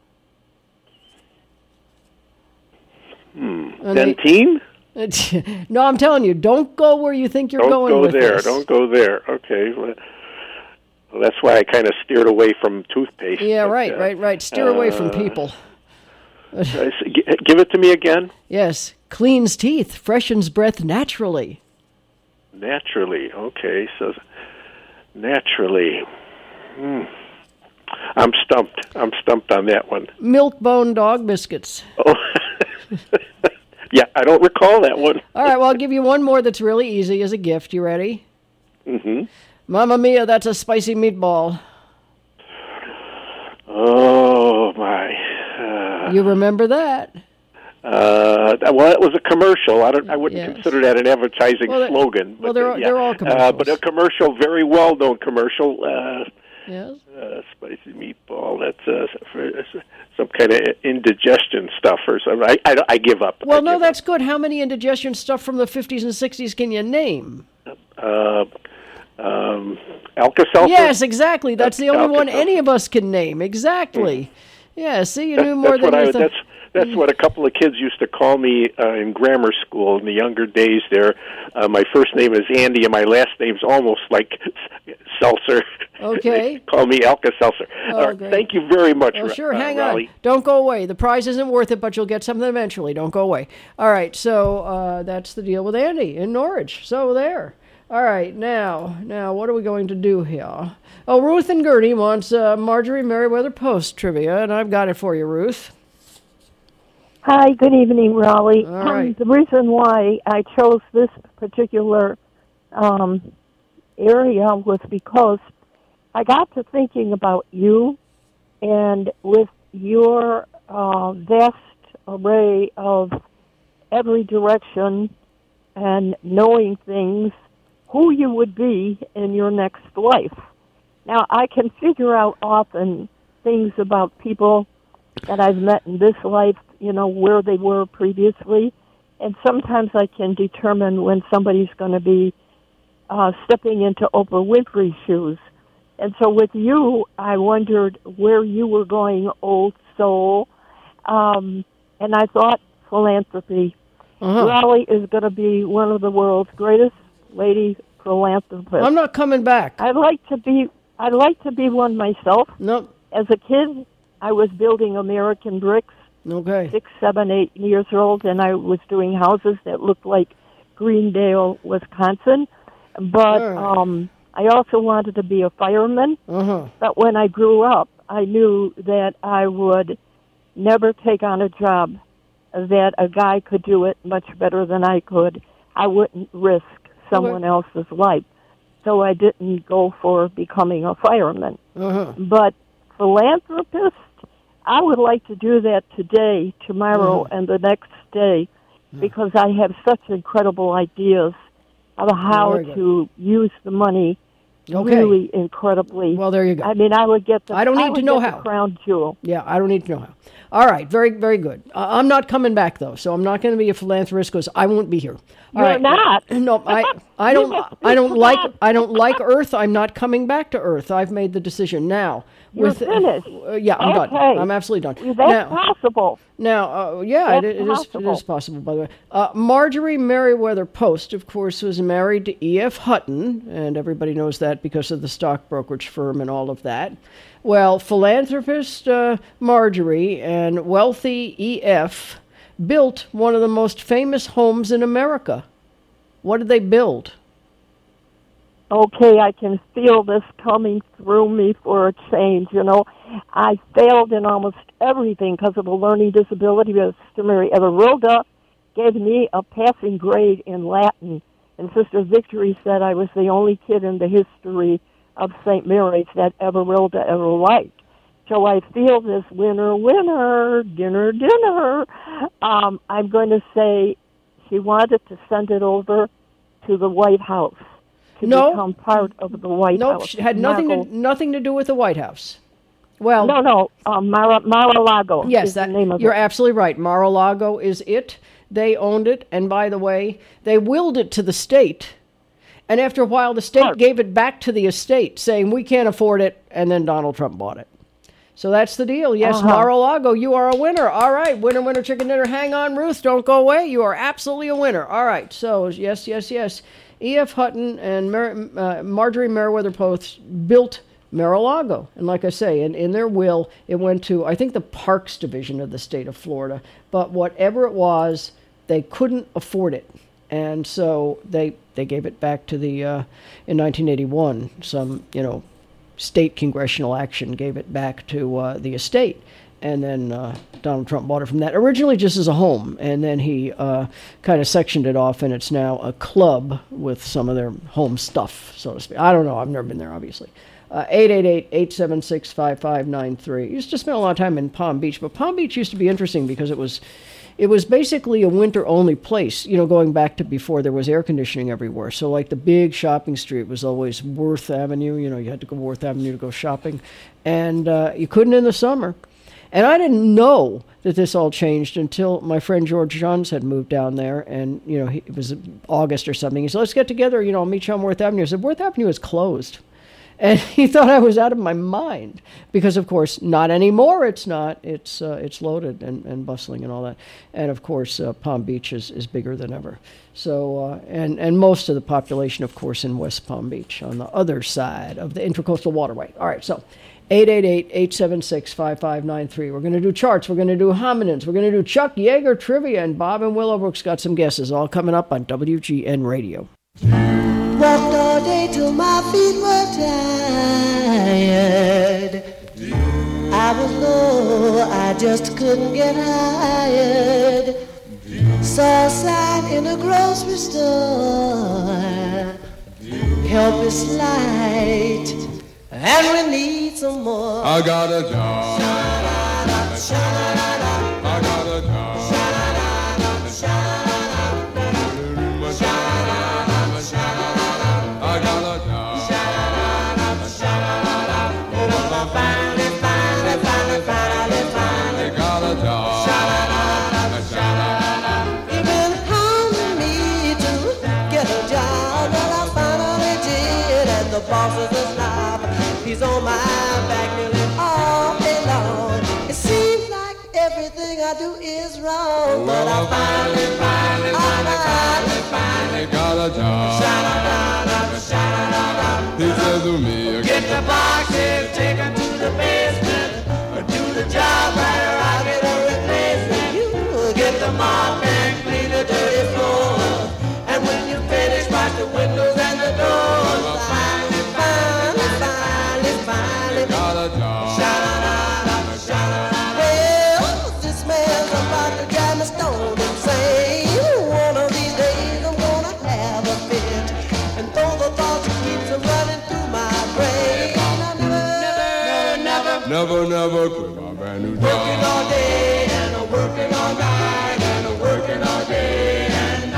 Hmm. And they- Dentine? No, I'm telling you, don't go where you think you're Don't going go with there. this. Don't go there. Okay. Well, well, that's why I kind of steered away from toothpaste. Yeah, but, right, uh, right, right. Steer away from uh, people. uh, s- g- give it to me again. Yes, cleans teeth, freshens breath naturally. Naturally. Okay. So naturally. Hmm. I'm stumped. I'm stumped on that one. Milk bone dog biscuits. Oh. Yeah, I don't recall that one. All right, well, I'll give you one more that's really easy as a gift. You ready? Mm-hmm. Mamma mia, that's a spicy meatball. Oh my! Uh, You remember that? uh, well, it was a commercial. I don't. I wouldn't Yes. consider that an advertising Well, they're- slogan. well, but, they're uh, all- yeah. they're all Uh, but a commercial, very well-known commercial. Uh, Yes. uh, spicy meatball. That's uh, for, some kind of indigestion stuff or something. I, I, I give up. Well, no, that's good. How many indigestion stuff from the fifties and sixties can you name? Uh, um, Alka-Seltzer? Yes, exactly. That's the only one Alka-Seltzer. any of us can name. Exactly. Yeah, see, you That- knew more that's than what you I, thought. That's that's what a couple of kids used to call me uh, in grammar school in the younger days. There, uh, my first name is Andy, and my last name's almost like Seltzer. Okay. They call me Alka-Seltzer. Oh, All right, great. thank you very much. Oh, sure. uh, Hang Raleigh. on. Don't go away. The prize isn't worth it, but you'll get something eventually. Don't go away. All right. So uh, that's the deal with Andy in Norwich. So there. All right. Now, now, what are we going to do here? Oh, Ruth and Gertie wants uh, Marjorie Merriweather Post trivia, and I've got it for you, Ruth. Hi, good evening, Raleigh. All right. Um, the reason why I chose this particular um, area was because I got to thinking about you, and with your uh, vast array of every direction and knowing things, who you would be in your next life. Now, I can figure out often things about people that I've met in this life, you know, where they were previously, and sometimes I can determine when somebody's going to be uh, stepping into Oprah Winfrey's shoes. And so with you, I wondered where you were going, old soul, um, and I thought philanthropy. Uh-huh. Raleigh is going to be one of the world's greatest lady philanthropists. I'm not coming back. I'd like to be. I'd like to be one myself. Nope. As a kid, I was building American bricks. Okay. Six, seven, eight years old, and I was doing houses that looked like Greendale, Wisconsin. But All right. um, I also wanted to be a fireman. Uh-huh. But when I grew up, I knew that I would never take on a job that a guy could do it much better than I could. I wouldn't risk someone else's life. So I didn't go for becoming a fireman. Uh-huh. But philanthropist, I would like to do that today, tomorrow, Mm-hmm. and the next day, because I have such incredible ideas of how Very good. to use the money Okay. really incredibly. Well, there you go. I mean, I would get the. I don't need to would know get how. the crown jewel. Yeah, I don't need to know how. All right, very, very good. Uh, I'm not coming back though, so I'm not going to be a philanthropist because I won't be here. All You're right. not. No, I, I don't, I don't like, I don't like Earth. I'm not coming back to Earth. I've made the decision now. You're finished. Uh, yeah, I'm Okay. done. I'm absolutely done. That's now, possible. Now, uh, yeah, it, That's it is. It possible. is possible. By the way, uh, Marjorie Merriweather Post, of course, was married to E F. Hutton, and everybody knows that because of the stock brokerage firm and all of that. Well, philanthropist uh, Marjorie and wealthy E F built one of the most famous homes in America. What did they build? Okay, I can feel this coming through me for a change. You know, I failed in almost everything because of a learning disability. Sister Mary Everilda gave me a passing grade in Latin, and Sister Victory said I was the only kid in the history of Saint Mary's that Everilda ever liked. So I feel this winner, winner, dinner, dinner. Um, I'm going to say she wanted to send it over to the White House to No. become part of the White Nope, House. it had nothing Margo- to, nothing to do with the White House. Well, no, no, uh, Mar- Mar-a-Lago. Yes, is that, the name of you're it. absolutely right. Mar-a-Lago is it. They owned it, and by the way, they willed it to the state. And after a while, the state gave it back to the estate, saying, we can't afford it, and then Donald Trump bought it. So that's the deal. Yes, Uh-huh. Mar-a-Lago, you are a winner. All right, winner, winner, chicken dinner. Hang on, Ruth. Don't go away. You are absolutely a winner. All right, so yes, yes, yes. E F. Hutton and Mar- uh, Marjorie Merriweather Post built Mar-a-Lago. And like I say, in, in their will, it went to, I think, the Parks Division of the state of Florida. But whatever it was, they couldn't afford it. And so they they gave it back to the, uh, in nineteen eighty-one, some, you know, state congressional action gave it back to uh, the estate. And then uh, Donald Trump bought it from that, originally just as a home. And then he uh, kind of sectioned it off, and it's now a club with some of their home stuff, so to speak. I don't know. I've never been there, obviously. Uh, eight eight eight, eight seven six, five five nine three. Used to spend a lot of time in Palm Beach, but Palm Beach used to be interesting because it was it was basically a winter-only place, you know, going back to before there was air conditioning everywhere. So, like, the big shopping street was always Worth Avenue. You know, you had to go Worth Avenue to go shopping. And uh, you couldn't in the summer. And I didn't know that this all changed until my friend George Johns had moved down there. And, you know, he, it was August or something. He said, let's get together, you know, I'll meet you on Worth Avenue. I said, Worth Avenue is closed. And he thought I was out of my mind because, of course, not anymore. It's not. It's uh, it's loaded and, and bustling and all that. And, of course, uh, Palm Beach is, is bigger than ever. So, uh, and, and most of the population, of course, in West Palm Beach on the other side of the Intracoastal Waterway. All right, so eight eight eight, eight seven six, five five nine three. We're going to do charts. We're going to do hominins. We're going to do Chuck Yeager trivia. And Bob and Willowbrook's got some guesses all coming up on W G N Radio. Walked all day till my feet were tired. I was low, I just couldn't get hired. Saw a sign in a grocery store. Help is light, and we need some more. I got a job. I got a job. I got a job. Finally, finally, finally, finally, finally got a job. You've been hounding me to get a job. Well, I finally did, and the boss is a snob. He's on my back nearly all day long. It seems like everything I do is wrong, but I finally, finally, finally, finally, finally got a job. He said to me, get the boxes, take them to the basement, or do the job right, or I'll get a replacement. You get the mop and clean the dirty floors, and when you finish, wash the windows and the doors. Finally, finally, finally, finally, got a job. Well, this man's about to drive me stone insane. One of these days I'm gonna have a fit, and though the thought keeps running through my brain, I never, never, never, Never, never quit my brand new job. working all day and a working all night and a working all day and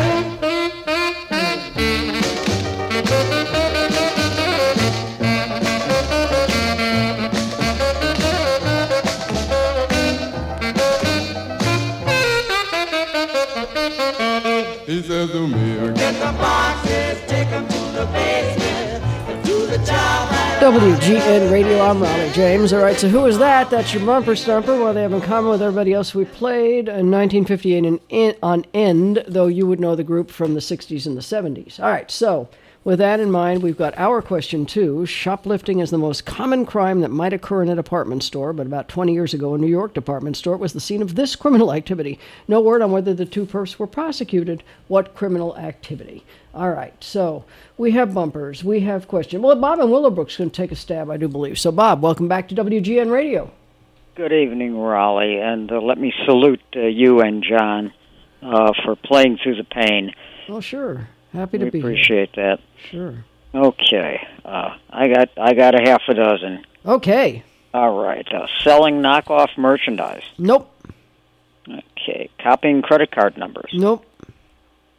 He says to me, get the boxes, take them to the basement, and do the job right. W G N Radio, I'm Raleigh James. All right, so who is that? That's your bumper stumper. What they have in common with everybody else we played in nineteen fifty-eight in, in, on End, though you would know the group from the sixties and the seventies. All right, so with that in mind, we've got our question two. Shoplifting is the most common crime that might occur in a department store, but about twenty years ago, a New York department store was the scene of this criminal activity. No word on whether the two perps were prosecuted. What criminal activity? All right, so we have bumpers, we have questions. Well, Bob and Willowbrook's going to take a stab, I do believe. So, Bob, welcome back to W G N Radio. Good evening, Raleigh, and uh, let me salute uh, you and John uh, for playing through the pain. Oh, sure. Happy to we be appreciate that. Sure. Okay, uh, I got I got a half a dozen. Okay. All right, uh, selling knockoff merchandise. Nope. Okay, copying credit card numbers. Nope.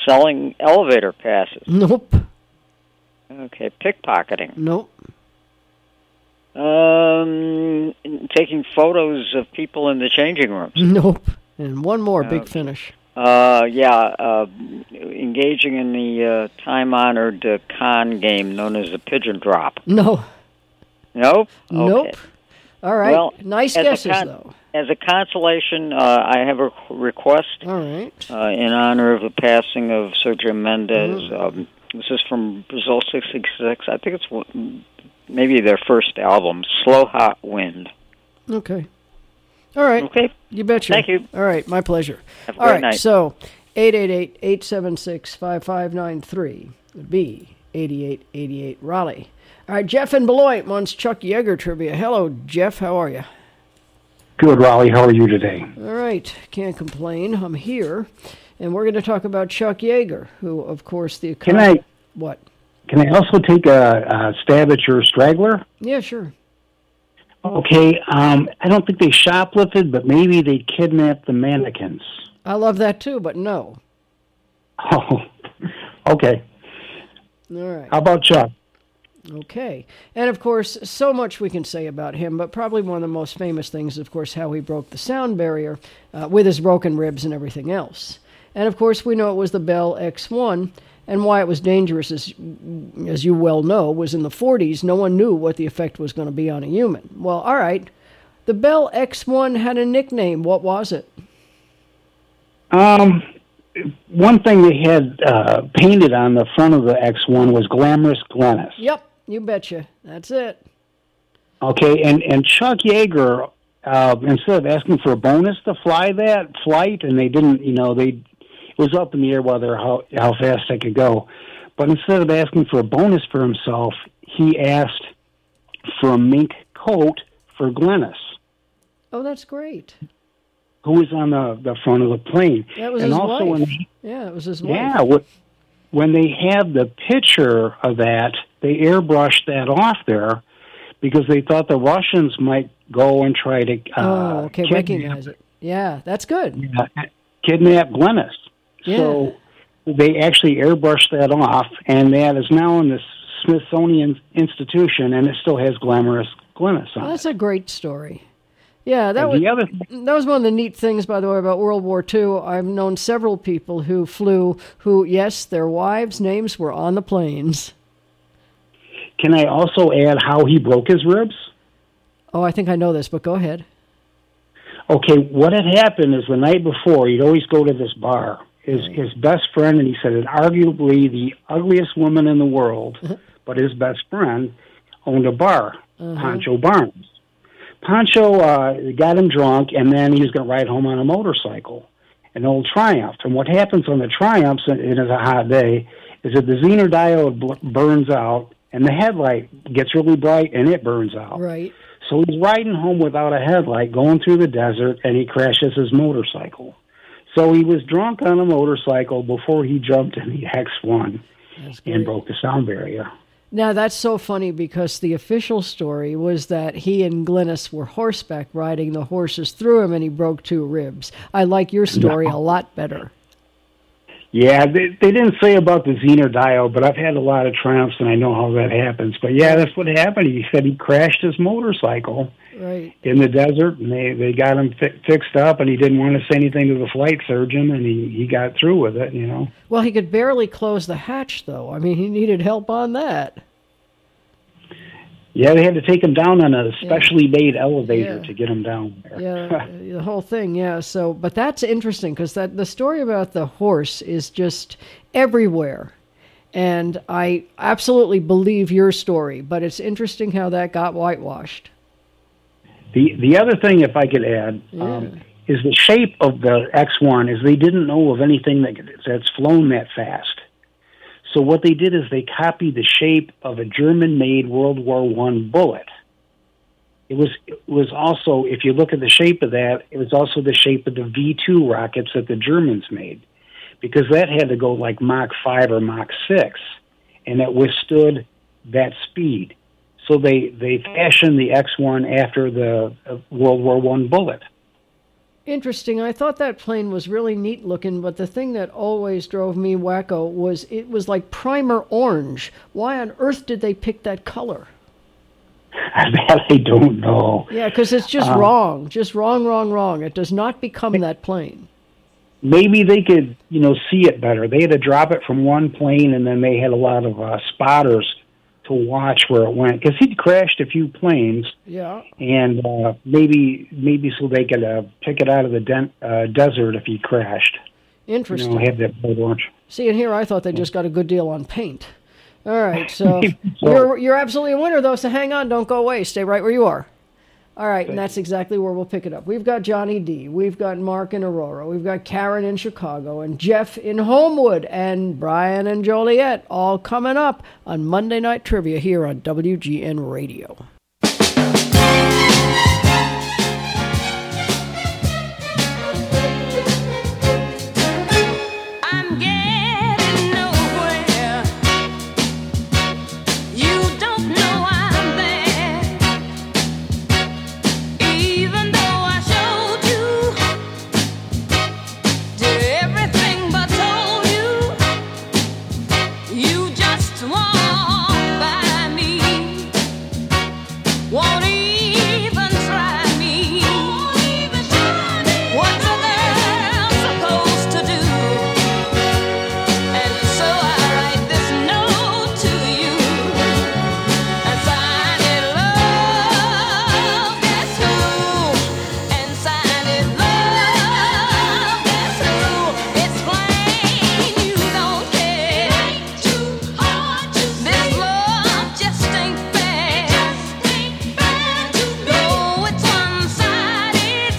selling elevator passes. Nope. Okay, pickpocketing. Nope. Um, taking photos of people in the changing rooms. Nope. And one more big Okay. finish. Uh, yeah, uh, engaging in the uh, time-honored uh, con game known as the pigeon drop. No. Nope. Nope. Okay. All right. Well, nice as a guesses, con- though. As a consolation, uh, I have a request. All right. Uh, in honor of the passing of Sergio Mendes. Mm. Um, this is from Brazil sixty-six. I think it's one- maybe their first album, Slow Hot Wind. Okay. All right. Okay. You betcha. Thank you. All right. My pleasure. Have a All great right. night. So, eight eight eight, eight seven six, five five nine three would be eighty-eight eighty-eight Raleigh. All right. Jeff in Beloit wants Chuck Yeager trivia. Hello, Jeff. How are you? Good, Raleigh. How are you today? All right. Can't complain. I'm here. And we're going to talk about Chuck Yeager, who, of course, the... Can I- What? Can I also take a, a stab at your straggler? Yeah, sure. Okay, um, I don't think they shoplifted, but maybe they kidnapped the mannequins. I love that, too, but no. Oh, okay. All right. How about Chuck? Okay. And, of course, so much we can say about him, but probably one of the most famous things is, of course, how he broke the sound barrier uh, with his broken ribs and everything else. And, of course, we know it was the Bell X one, and why it was dangerous, as, as you well know, was in the forties, no one knew what the effect was going to be on a human. Well, all right. The Bell X one had a nickname. What was it? Um, one thing they had uh, painted on the front of the X one was Glamorous Glennis. Yep, you betcha. That's it. Okay, and, and Chuck Yeager, uh, instead of asking for a bonus to fly that flight, and they didn't, you know, they it was up in the air whether how how fast they could go, but instead of asking for a bonus for himself, he asked for a mink coat for Glennis, Oh, that's great. who was on the, the front of the plane. That was and his also wife. when Yeah, it was his wife. yeah, wh- when they have the picture of that, they airbrushed that off there because they thought the Russians might go and try to uh, oh, okay, kidnap, recognize it. Yeah, that's good. uh, kidnap Glennis. Yeah. So they actually airbrushed that off, and that is now in the Smithsonian Institution, and it still has Glamorous Glennis on Well, it. that's a great story. Yeah, that And was the other that was one of the neat things, by the way, about World War Two. I've known several people who flew, who, yes, their wives' names were on the planes. Can I also add how he broke his ribs? Oh, I think I know this, but go ahead. Okay, what had happened is the night before, he'd always go to this bar. His his best friend, and he said, it arguably the ugliest woman in the world, but his best friend owned a bar, Uh-huh. Pancho Barnes. Pancho uh, got him drunk, and then he was going to ride home on a motorcycle, an old Triumph. And what happens on the Triumphs, and it is a hot day, is that the Zener diode bl- burns out, and the headlight gets really bright, and it burns out. Right. So he's riding home without a headlight, going through the desert, and he crashes his motorcycle. So he was drunk on a motorcycle before he jumped in the X one and broke the sound barrier. Now, that's so funny because the official story was that he and Glennis were horseback riding. The horses threw him and he broke two ribs. I like your story a lot better. Yeah, they, they didn't say about the Zener diode, but I've had a lot of Triumphs and I know how that happens. But yeah, that's what happened. He said he crashed his motorcycle Right. in the desert, and they, they got him fi- fixed up, and he didn't want to say anything to the flight surgeon, and he, he got through with it, you know. Well, he could barely close the hatch, though. I mean, he needed help on that. Yeah, they had to take him down on a specially made elevator Yeah. to get him down there. Yeah, the whole thing, yeah. So, but that's interesting because that the story about the horse is just everywhere. And I absolutely believe your story, but it's interesting how that got whitewashed. The the other thing, if I could add, um, is the shape of the X one is they didn't know of anything that that's flown that fast. So what they did is they copied the shape of a German-made World War One bullet. It was it was also, if you look at the shape of that, it was also the shape of the V two rockets that the Germans made, because that had to go like Mach five or Mach six, and it withstood that speed. So they, they fashioned the X one after the uh, World War One bullet. Interesting. I thought that plane was really neat looking, but the thing that always drove me wacko was it was like primer orange. Why on earth did they pick that color? That I don't know. Yeah, because it's just Uh, wrong. Just wrong, wrong, wrong. It does not become that plane. Maybe they could, you know, see it better. They had to drop it from one plane, and then they had a lot of uh, spotters to watch where it went. Because he'd crashed a few planes, Yeah. and uh, maybe maybe so they could uh, pick it out of the den- uh, desert if he crashed. Interesting. You know, have that blood orange. See, and here I thought they just got a good deal on paint. All right, so So- you're you're absolutely a winner, though. So hang on, don't go away. Stay right where you are. All right, and that's exactly where we'll pick it up. We've got Johnny D. We've got Mark in Aurora. We've got Karen in Chicago and Jeff in Homewood and Brian and Joliet all coming up on Monday Night Trivia here on W G N Radio. I'm getting nowhere. You don't know I'm there. Even though I showed you, did everything but told you, you just walked by me. Won't even try me. What's a girl supposed to do? And so I write this note to you and sign it love, guess who? And sign it love, guess who? It's plain you don't care. This love just ain't fair. Though it's one-sided,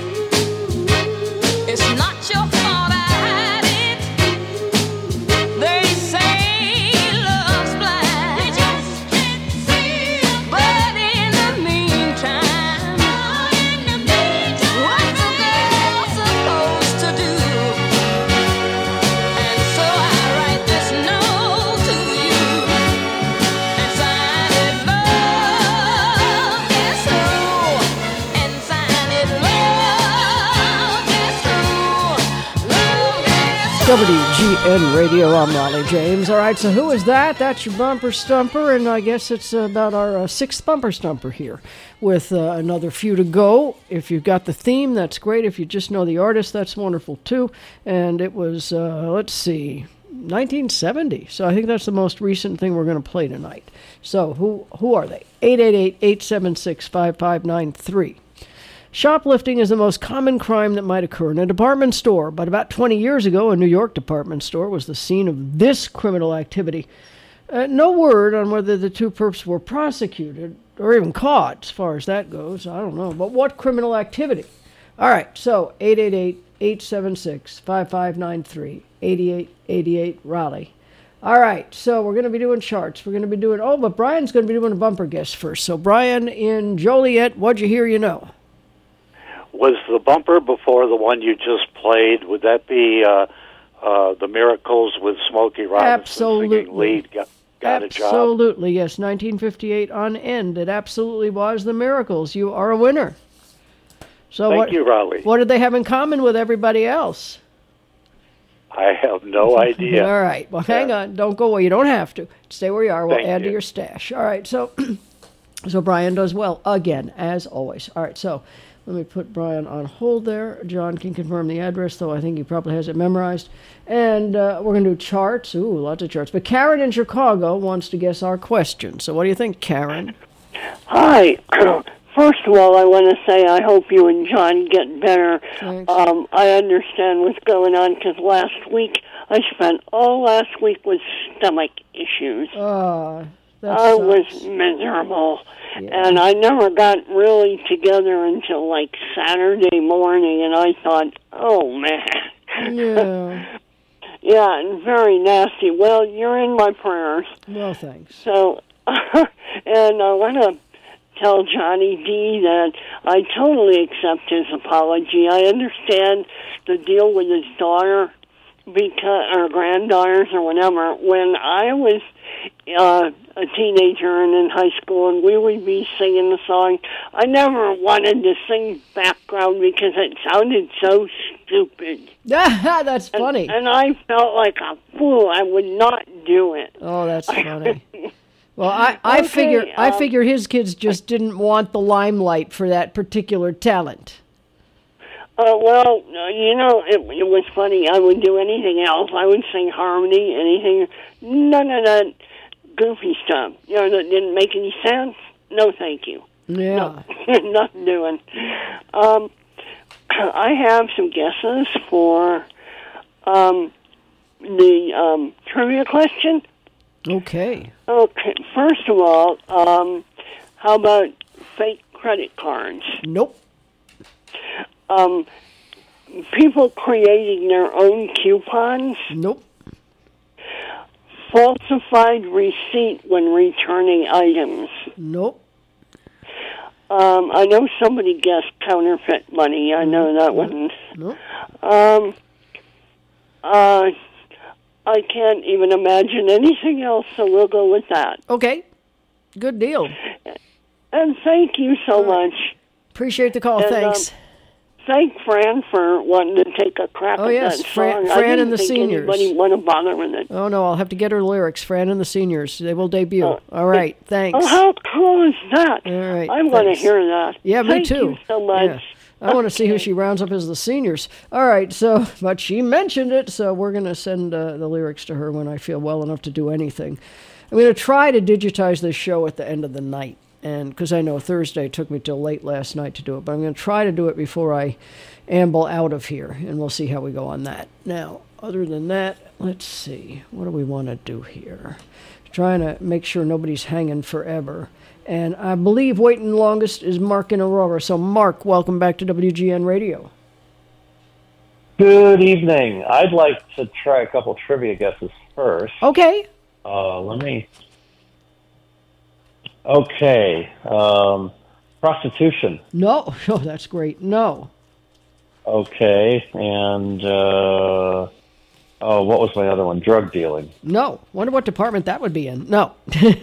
it's not your fault I had it. They say love's blind, but in the meantime, what's a girl supposed to do? And so I write this note to you and sign it love, guess who? And sign it love, guess who? Love, guess who? W G N Radio, I'm Raleigh James. All right, so who is that? That's your bumper stumper, and I guess it's about our uh, sixth bumper stumper here with uh, another few to go. If you've got the theme, that's great. If you just know the artist, that's wonderful too. And it was, uh, let's see, nineteen seventy. So I think that's the most recent thing we're going to play tonight. So who who are they? eight eight eight, eight seven six, five five nine three. Shoplifting is the most common crime that might occur in a department store, but about twenty years ago, a New York department store was the scene of this criminal activity. Uh, no word on whether the two perps were prosecuted or even caught, as far as that goes. I don't know. But what criminal activity? All right, so eight eight eight, eight seven six, five five nine three, eight eight eight eight, Raleigh. All right, so we're going to be doing charts. We're going to be doing, oh, but Brian's going to be doing a bumper guest first. So, Brian in Joliet, what'd you hear you know? Was the bumper before the one you just played? Would that be uh, uh, the Miracles with Smokey Robinson Absolutely. singing lead? Got, got a job. Absolutely, yes. nineteen fifty-eight on end. It absolutely was the Miracles. You are a winner. So Thank what, you, Raleigh. What did they have in common with everybody else? I have no idea. All right. Well, hang on. Don't go away. You don't have to. Stay where you are. We'll Thank add to you. your stash. All right. So, so Brian does well again, as always. All right. So let me put Brian on hold there. John can confirm the address, though I think he probably has it memorized. And uh, we're going to do charts. Ooh, lots of charts. But Karen in Chicago wants to guess our question. So what do you think, Karen? Hi. First of all, I want to say I hope you and John get better. Um, I understand what's going on because last week I spent all last week with stomach issues. Uh, that I sucks. was miserable, and I never got really together until like Saturday morning, and I thought, oh man. Yeah. Yeah, and very nasty. Well, you're in my prayers. Well, thanks. So, and I want to tell Johnny D that I totally accept his apology. I understand the deal with his daughter, because or granddaughters or whatever. When I was uh, a teenager and in high school, and we would be singing the song. I never wanted to sing background because it sounded so stupid. That's And- funny. And, I felt like a fool. I would not do it. Oh, that's funny. Well, I, I Okay, figure I um, figure his kids just didn't want the limelight for that particular talent. Uh, well, uh, you know, it, it was funny. I would do anything else. I would sing harmony, anything. None of that goofy stuff. You know, that didn't make any sense. No, thank you. Yeah. No, nothing doing. Um, I have some guesses for um, the um, trivia question. Okay. Okay, first of all, um, how about fake credit cards? Nope. Um, people creating their own coupons? Nope. Falsified receipt when returning items? Nope. Um, I know somebody guessed counterfeit money. I know that one. Nope. Um, uh, I can't even imagine anything else, so we'll go with that. Okay. Good deal. And thank you so much. Appreciate the call. And, Thanks. Um, thank Fran for wanting to take a crack Oh, at yes, that Fran- song. I Fran didn't and the think Seniors. anybody want to bother with it. Oh, no, I'll have to get her lyrics. Fran and the Seniors. They will debut. All right. Thanks. Oh, how cool is that? All right. I'm going to thanks. hear that. Yeah, me Thank too. you so much. Yeah. I want to see who she rounds up as the Seniors. All right, so, but she mentioned it, so we're going to send uh, the lyrics to her when I feel well enough to do anything. I'm going to try to digitize this show at the end of the night, and because I know Thursday took me till late last night to do it, but I'm going to try to do it before I amble out of here, and we'll see how we go on that. Now, other than that, let's see. What do we want to do here? Trying to make sure nobody's hanging forever. And I believe waiting longest is Mark in Aurora. So, Mark, welcome back to W G N Radio. Good evening. I'd like to try a couple trivia guesses first. Okay. Uh, let me. Okay. Um, prostitution. No. Oh, that's great. No. Okay. And, uh, oh, what was my other one? Drug dealing. No. Wonder what department that would be in. No.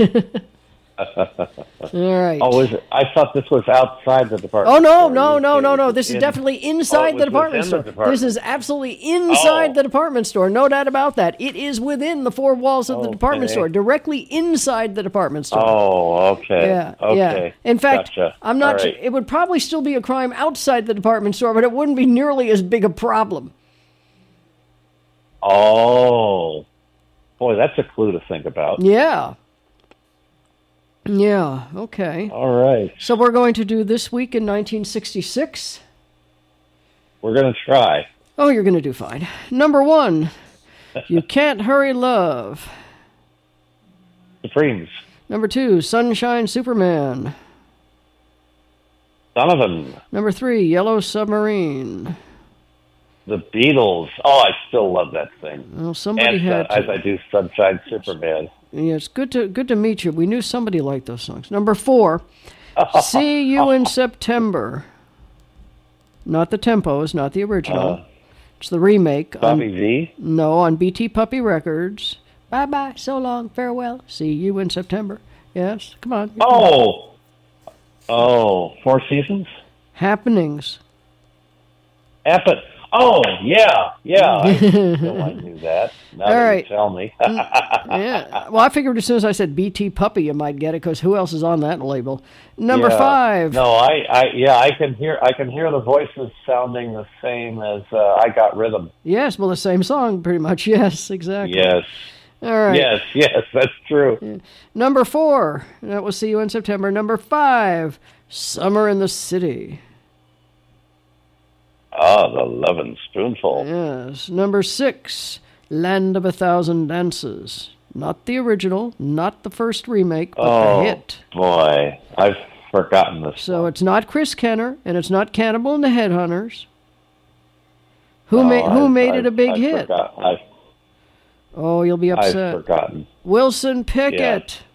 All right. Oh, is it? I thought this was outside the department. Oh, no, store. no, You no, said no, it no. was This is in- definitely Oh, inside it the was department within store. the department. This is absolutely inside Oh. the department store. No doubt about that. It is within the four walls of the department Okay. store, directly inside the department store. Oh, okay. Yeah, Okay. yeah. In fact, Gotcha. I'm not. All su- right. It would probably still be a crime outside the department store, but it wouldn't be nearly as big a problem. Oh. Boy, that's a clue to think about. Yeah. Yeah. Okay. All right. So we're going to do This Week in nineteen sixty-six. We're going to try. Oh, you're going to do fine. Number one, You Can't Hurry Love. Supremes. Number two, Sunshine Superman. Donovan. Number three, Yellow Submarine. The Beatles. Oh, I still love that thing. Well, somebody and, had uh, to. as I do Sunshine Superman. Yeah, it's good to good to meet you. We knew somebody liked those songs. Number four, See You in September. Not the Tempos, not the original. Uh, it's the remake. Bobby on, V? No, on B T Puppy Records. Bye bye, so long, farewell. See you in September. Yes, come on. Oh. Oh, Four Seasons? Happenings. Epic. Oh, yeah, yeah. I still I knew that. Now All that right. you tell me. Yeah. Well, I figured as soon as I said B T Puppy, you might get it, because who else is on that label? Number Yeah. five. No, I, I, yeah, I can hear, I can hear the voices sounding the same as uh, I Got Rhythm. Yes, well, the same song, pretty much. Yes, exactly. Yes. All right. Yes, yes, that's true. Number four, that will See You in September. Number five, Summer in the City. Ah, the Lovin' Spoonful. Yes. Number six, Land of a Thousand Dances. Not the original, not the first remake, but Oh, the hit. boy, I've forgotten this. So it's not Chris Kenner, and it's not Cannibal and the Headhunters. Who, Oh, ma- who I've- made it I've- a big I've hit? forgot- I've, Oh, you'll be upset. I've forgotten. Wilson Pickett.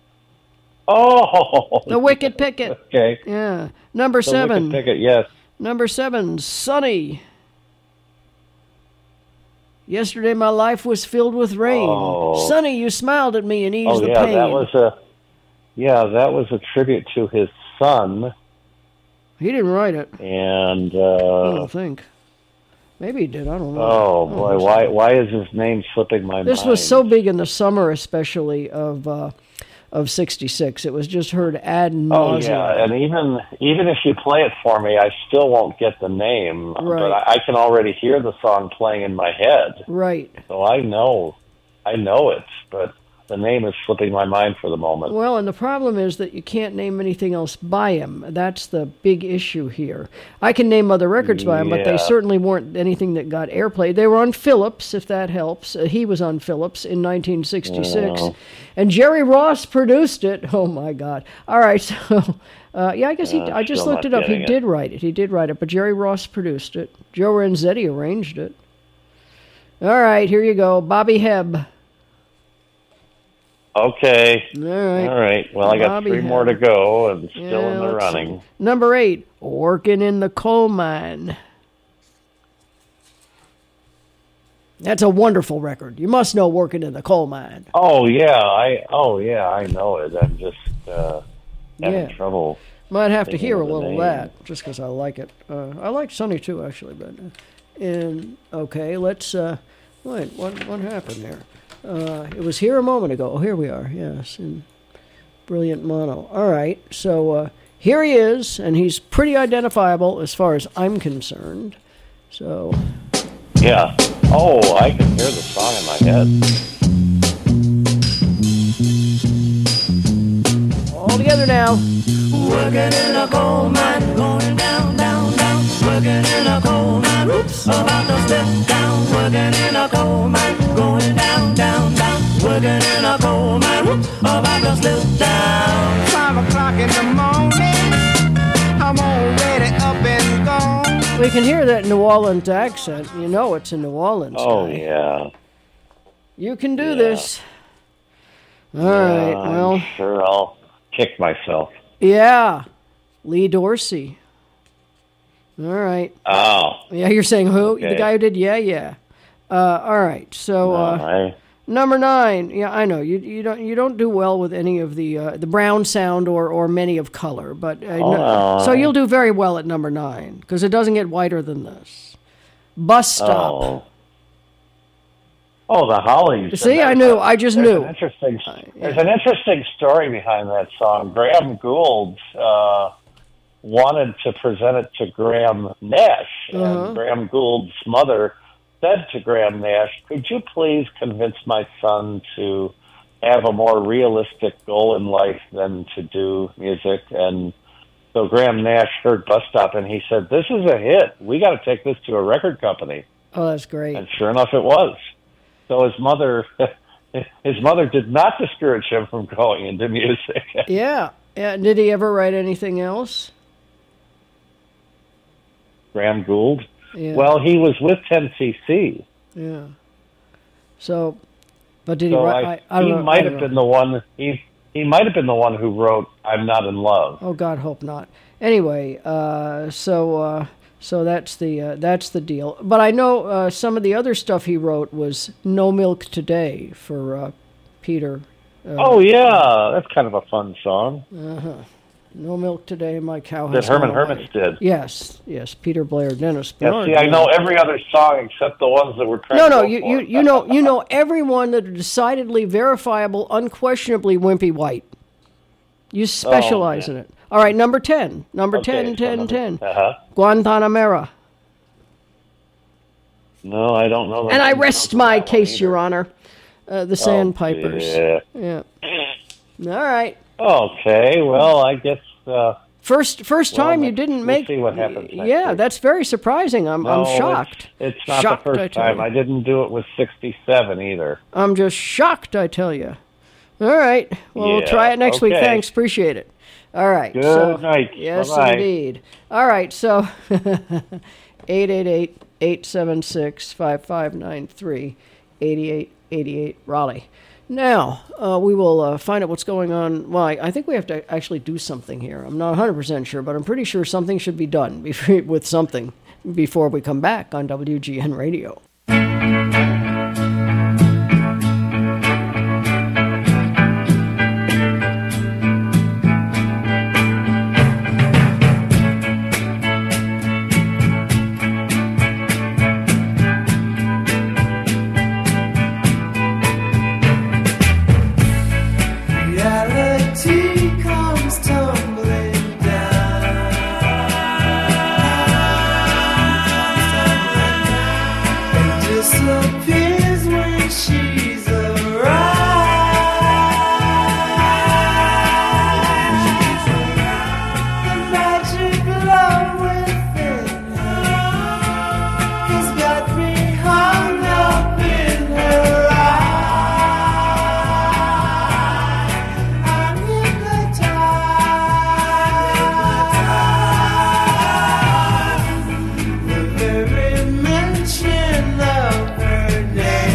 Oh, The Wicked Pickett. Okay. Yeah. Number The seven. Wicked Pickett, yes. Number seven, Sunny. Yesterday my life was filled with rain. Oh. Sonny, you smiled at me and eased Oh the yeah, pain. that was a yeah, that was a tribute to his son. He didn't write it. And I uh, don't think. Maybe he did. I don't know. oh I don't boy, know. why why is his name slipping my This mind? was so big in the summer, especially of uh, of sixty-six. It was just heard ad Oh nauseum. yeah, and even even if you play it for me, I still won't get the name. Right. But I, I can already hear the song playing in my head, Right. so I know, I know it. But the name is slipping my mind for the moment. Well, and the problem is that you can't name anything else by him. That's the big issue here. I can name other records by him, but they Yeah. certainly weren't anything that got airplay. They were on Phillips, if that helps. Uh, he was on Phillips in nineteen sixty-six. Oh. And Jerry Ross produced it. Oh, my God. All right, so, uh, yeah, I guess he, Uh, I just still looked not it up. He getting it. did write it. He did write it, but Jerry Ross produced it. Joe Renzetti arranged it. All right, here you go. Bobby Hebb. Okay. All right. All right. Well, I got Bobby three more to Hebb. go, and still Yeah, in the let's running. see. Number eight, Working in the Coal Mine. That's a wonderful record. You must know Working in the Coal Mine. Oh yeah, I oh yeah, I know it. I'm just uh, having Yeah. trouble. Might have to thinking hear a of the little of name. that, just because I like it. Uh, I like Sonny too, actually. But uh, and okay, let's. Uh, wait, what what happened there? Uh, it was here a moment ago. Oh, here we are. Yes, in brilliant mono. All right, so uh, here he is, and he's pretty identifiable as far as I'm concerned. So Yeah. Oh, I can hear the song in my head. all together now. Working in a coal mine, going down, down, down. Working in a coal mine, oops, about to slip down. Working in a coal mine, going down, down, down. Working in a coal mine, oops, about to slip down. Five o'clock in the morning, I'm already up and gone. We can hear that New Orleans accent. You know it's a New Orleans Oh guy. yeah. You can do Yeah. this. All right. Yeah, I'm Well, sure I'll kick myself. yeah. Lee Dorsey. All right. Oh. Yeah, you're saying who? The Okay. guy who did Yeah, yeah. Uh, all right. So uh, No, I- number nine. Yeah, I know you you don't you don't do well with any of the uh, the brown sound or, or many of color, but uh, Oh, no- no. so you'll do very well at number nine because it doesn't get whiter than this. Bus stop. Oh. Oh, the Hollies. See, I knew. I just There's knew. An interesting, There's an interesting story behind that song. Graham Gould uh, wanted to present it to Graham Nash, Uh-huh. and Graham Gould's mother said to Graham Nash, "Could you please convince my son to have a more realistic goal in life than to do music?" And so Graham Nash heard Bus Stop, and he said, "This is a hit. We got to take this to a record company." Oh, that's great. And sure enough, it was. So his mother, his mother did not discourage him from going into music. Yeah. Yeah. Did he ever write anything else? Graham Gould. Yeah. Well, he was with ten C C. Yeah. So, but did he So write? I, I, I don't he know, I might don't have know. been the one. He he might have been the one who wrote "I'm Not in Love." Oh God, hope not. Anyway, uh, so uh, so that's the uh, that's the deal. But I know uh, some of the other stuff he wrote was "No Milk Today" for uh, Peter. Uh, Oh yeah, that's kind of a fun song Uh-huh. No Milk Today, my cow that has Herman gone away. Hermits did. Yes, yes, Peter Blair, Dennis Yeah, Bernard. see, I know every other song except the ones that were trying No, to no, go you, for you, it. you know, you know everyone that are decidedly verifiable, unquestionably wimpy white. You specialize yeah. in it. All right, number ten. Number Okay, ten, so ten, number- ten. Uh-huh. Guantanamera. No, I don't know. that And I name. rest my case, Your Honor. Uh, the Sandpipers. Yeah. Yeah. All right. Okay, well, I guess. Uh, First first Well, time you next- didn't we'll make. see what happens next Yeah, week. that's very surprising. I'm no, I'm it's- shocked. It's, not Shocked, the I first tell time. you. I didn't do it with sixty-seven either. I'm just shocked, I tell you. All right. Well, we'll Yeah, try it next week. okay. Thanks. Appreciate it. All right. Good so, night. Yes, Bye-bye. indeed. All right. So, eight eight eight, eight seven six, five five nine three, eight eight eight eight, Raleigh. Now, uh, we will uh, find out what's going on. Well, I, I think we have to actually do something here. I'm not one hundred percent sure, but I'm pretty sure something should be done before, with something before we come back on W G N Radio.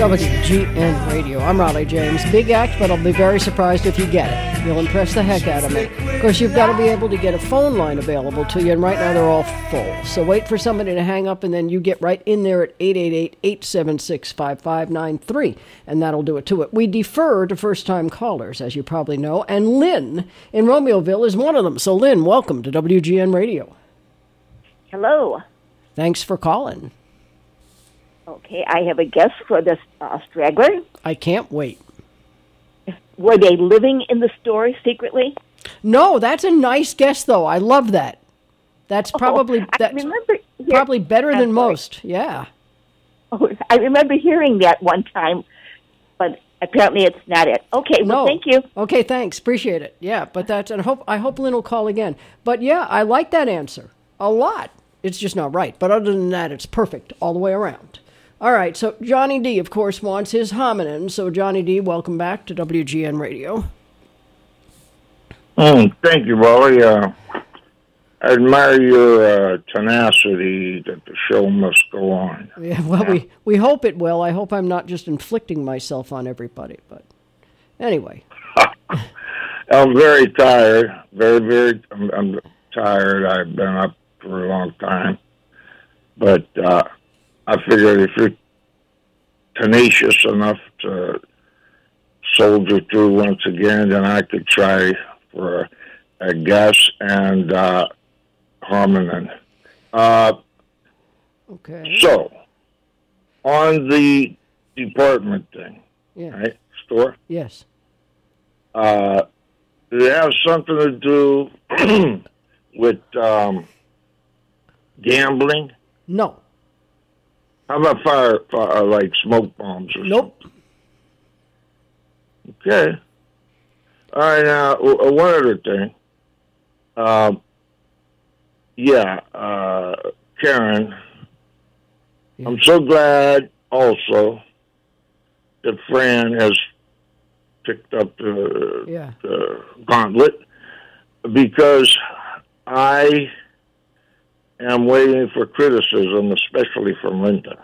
W G N Radio. I'm Raleigh James. Big act, but I'll be very surprised if you get it. You'll impress the heck out of me. Of course, you've got to be able to get a phone line available to you, and right now they're all full. So wait for somebody to hang up, and then you get right in there at eight eight eight, eight seven six, five five nine three, and that'll do it to it. We defer to first-time callers, as you probably know, and Lynn in Romeoville is one of them. So, Lynn, welcome to W G N Radio. Hello. Thanks for calling. Okay, I have a guess for this uh, straggler. I can't wait. Were they living in the store secretly? No, that's a nice guess, though. I love that. That's probably oh, that's remember, probably better I'm than sorry. most. Yeah. Oh, I remember hearing that one time, but apparently it's not it. Okay, well, No. thank you. Okay, thanks. Appreciate it. Yeah, but that's and I hope I hope Lynn will call again. But yeah, I like that answer a lot. It's just not right. But other than that, it's perfect all the way around. All right, so Johnny D, of course, wants his hominin. So Johnny D, welcome back to W G N Radio. Mm, thank you, Raleigh. Uh, I admire your uh, tenacity that the show must go on. Yeah, well, we, we hope it will. I hope I'm not just inflicting myself on everybody. But anyway. I'm very tired. Very, very, I'm, I'm tired. I've been up for a long time. But uh, I figured if you're tenacious enough to soldier through once again, then I could try for a, a guess and uh, hominin. Uh, okay. So, on the department thing, Yeah. right? Store? Yes. Uh, did it have something to do with um, gambling? No. How about fire, fire like smoke bombs or Nope. something? Okay. All right, now, w- one other thing. Um, yeah, uh, Karen, I'm so glad also that Fran has picked up the, Yeah. the gauntlet because I am waiting for criticism, especially from Linda.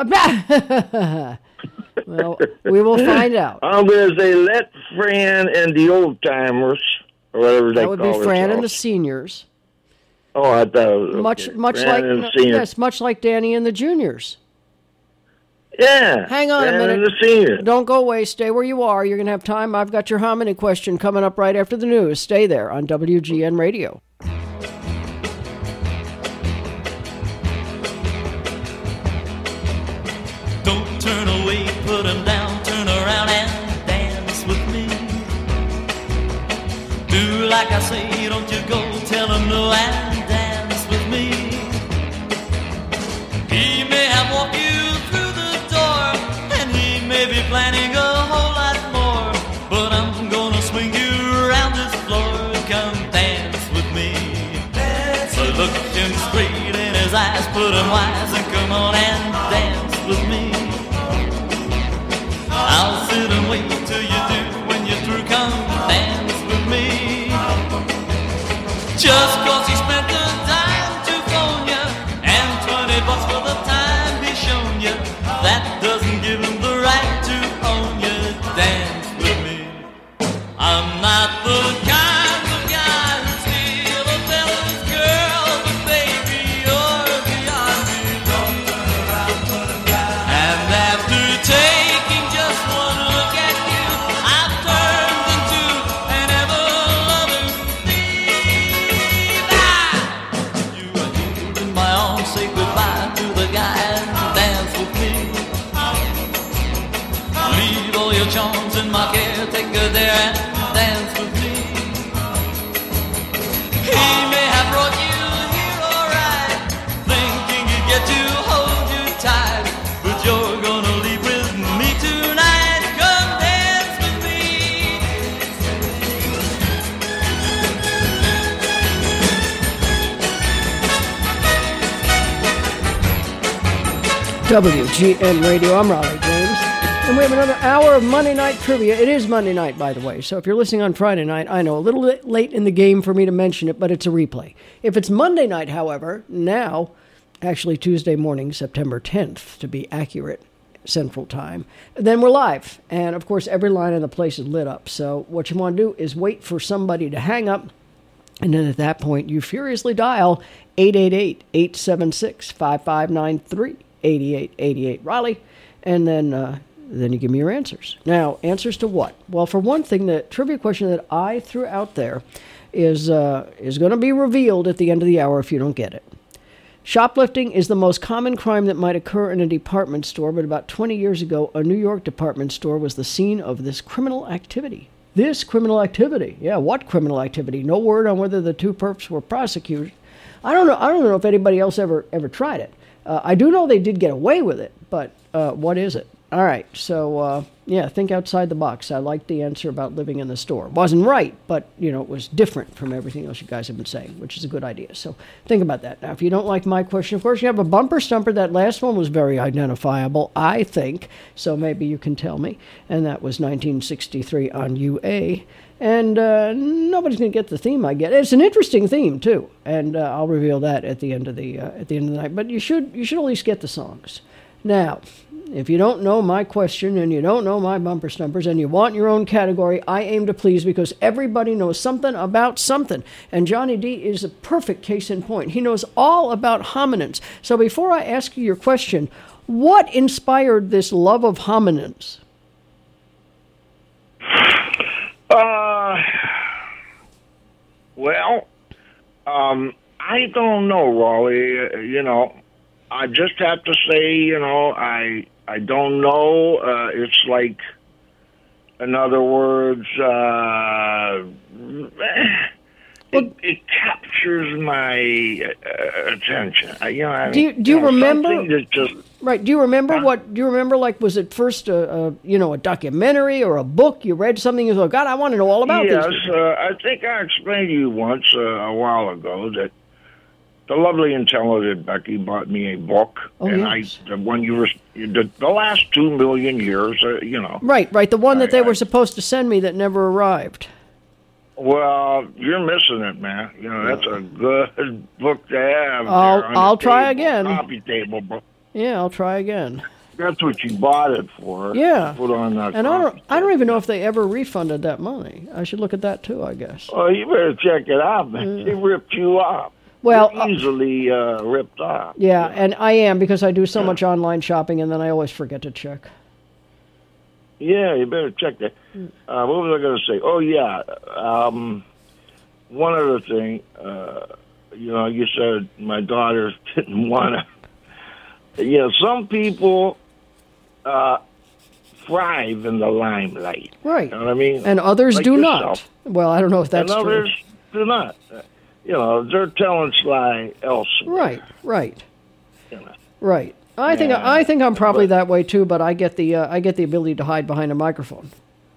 Well, we will find out. I'm going to say let Fran and the old timers, or whatever they That would call be Fran and the themselves. seniors. Oh, I thought it was Much, okay. much Fran like and the no, seniors. yes, much like Danny and the juniors. Yeah. Hang on Fran a minute. and the seniors. Don't go away. Stay where you are. You're going to have time. I've got your hominy question coming up right after the news. Stay there on W G N Radio. Don't turn away, put 'em down, turn around and dance with me. Do like I say, don't you go tell 'em no and dance with me. He may have walked you through the door, and he may be planning a whole lot more, but I'm gonna swing you around this floor. Come dance with me. So look him straight in his eyes, put 'em wise, and come on and dance with me. I'll sit and wait till you do. When you're through, come dance with me. Just 'cause he spent the time to phone you and twenty bucks for the time he's shown you, that doesn't give him the right to own you. Dance with me. I'm not the kind of guy who steal a fella's girl, but baby, you're beyond me. Don't turn around, put 'em down. And after taking just one look at you, I've turned into an ever-loving thief. Ah! You are here in my arms, say goodbye to the guy and dance with me. Leave all your charms in my care, take her there and dance with me. He may have brought you here alright, thinking he'd get to hold you tight, but you're gonna leave with me tonight. Come dance with me. W G N Radio. I'm Raleigh James. And we have another hour of Monday Night Trivia. It is Monday night, by the way. So if you're listening on Friday night, I know a little bit late in the game for me to mention it, but it's a replay. If it's Monday night, however, now, actually Tuesday morning, September tenth, to be accurate, Central Time. Then we're live. And, of course, every line in the place is lit up. So what you want to do is wait for somebody to hang up. And then at that point, you furiously dial eight eight eight, eight seven six, five five nine three, eight eight eight eight Raleigh. And then... Uh, Then you give me your answers. Now, answers to what? Well, for one thing, the trivia question that I threw out there is uh, is going to be revealed at the end of the hour if you don't get it. Shoplifting is the most common crime that might occur in a department store, but about twenty years ago, a New York department store was the scene of this criminal activity. This criminal activity. Yeah, what criminal activity? No word on whether the two perps were prosecuted. I don't know. I don't know if anybody else ever ever tried it. Uh, I do know they did get away with it, but uh, what is it? All right, so, uh, yeah, think outside the box. I liked the answer about living in the store. Wasn't right, but, you know, it was different from everything else you guys have been saying, which is a good idea. So think about that. Now, if you don't like my question, of course, you have a bumper stumper. That last one was very identifiable, I think, so maybe you can tell me. And that was nineteen sixty-three on U A. And uh, nobody's going to get the theme I get. It's an interesting theme, too, and uh, I'll reveal that at the end of the uh, at the end of the night. But you should you should at least get the songs. Now, if you don't know my question and you don't know my bumper stumpers and you want your own category, I aim to please because everybody knows something about something. And Johnny D is a perfect case in point. He knows all about hominins. So before I ask you your question, what inspired this love of hominins? Uh, well, um, I don't know, Raleigh. Uh, you know, I just have to say, you know, I I don't know. Uh, it's like, in other words, uh, it, it captures my uh, attention. I, you know, I Do you, mean, do you know, remember? something that just Right. Do you remember what? Do you remember? Like, was it first a, a you know a documentary or a book? You read something you thought, God, I want to know all about yes, this. uh, I think I explained to you once uh, a while ago that the lovely and talented Becky bought me a book, Oh, and yes. I the one you were the, the last two million years, uh, you know. Right. Right. The one that I- they I- were supposed to send me that never arrived. Well, you're missing it, man. You know that's a good book to have. I'll there on I'll the try table, again. Coffee table book. Yeah, I'll try again. That's what you bought it for. Yeah. Put on that. And I don't I don't even know if they ever refunded that money. I should look at that too, I guess. Oh, you better check it out, man. They ripped you off. Well, You're easily uh, ripped off. Yeah, and I am because I do so much online shopping, and then I always forget to check. Yeah, you better check that. Uh, what was I going to say? Oh, yeah. Um, one other thing. Uh, you know, you said my daughter didn't want to. You know, some people uh, thrive in the limelight. Right. You know what I mean? And others Like do yourself. not. Well, I don't know if that's and true. others do not. You know, their talents lie elsewhere. Right, right, You know. right. I think Yeah, I think I'm probably that way too, but I get the uh, I get the ability to hide behind a microphone.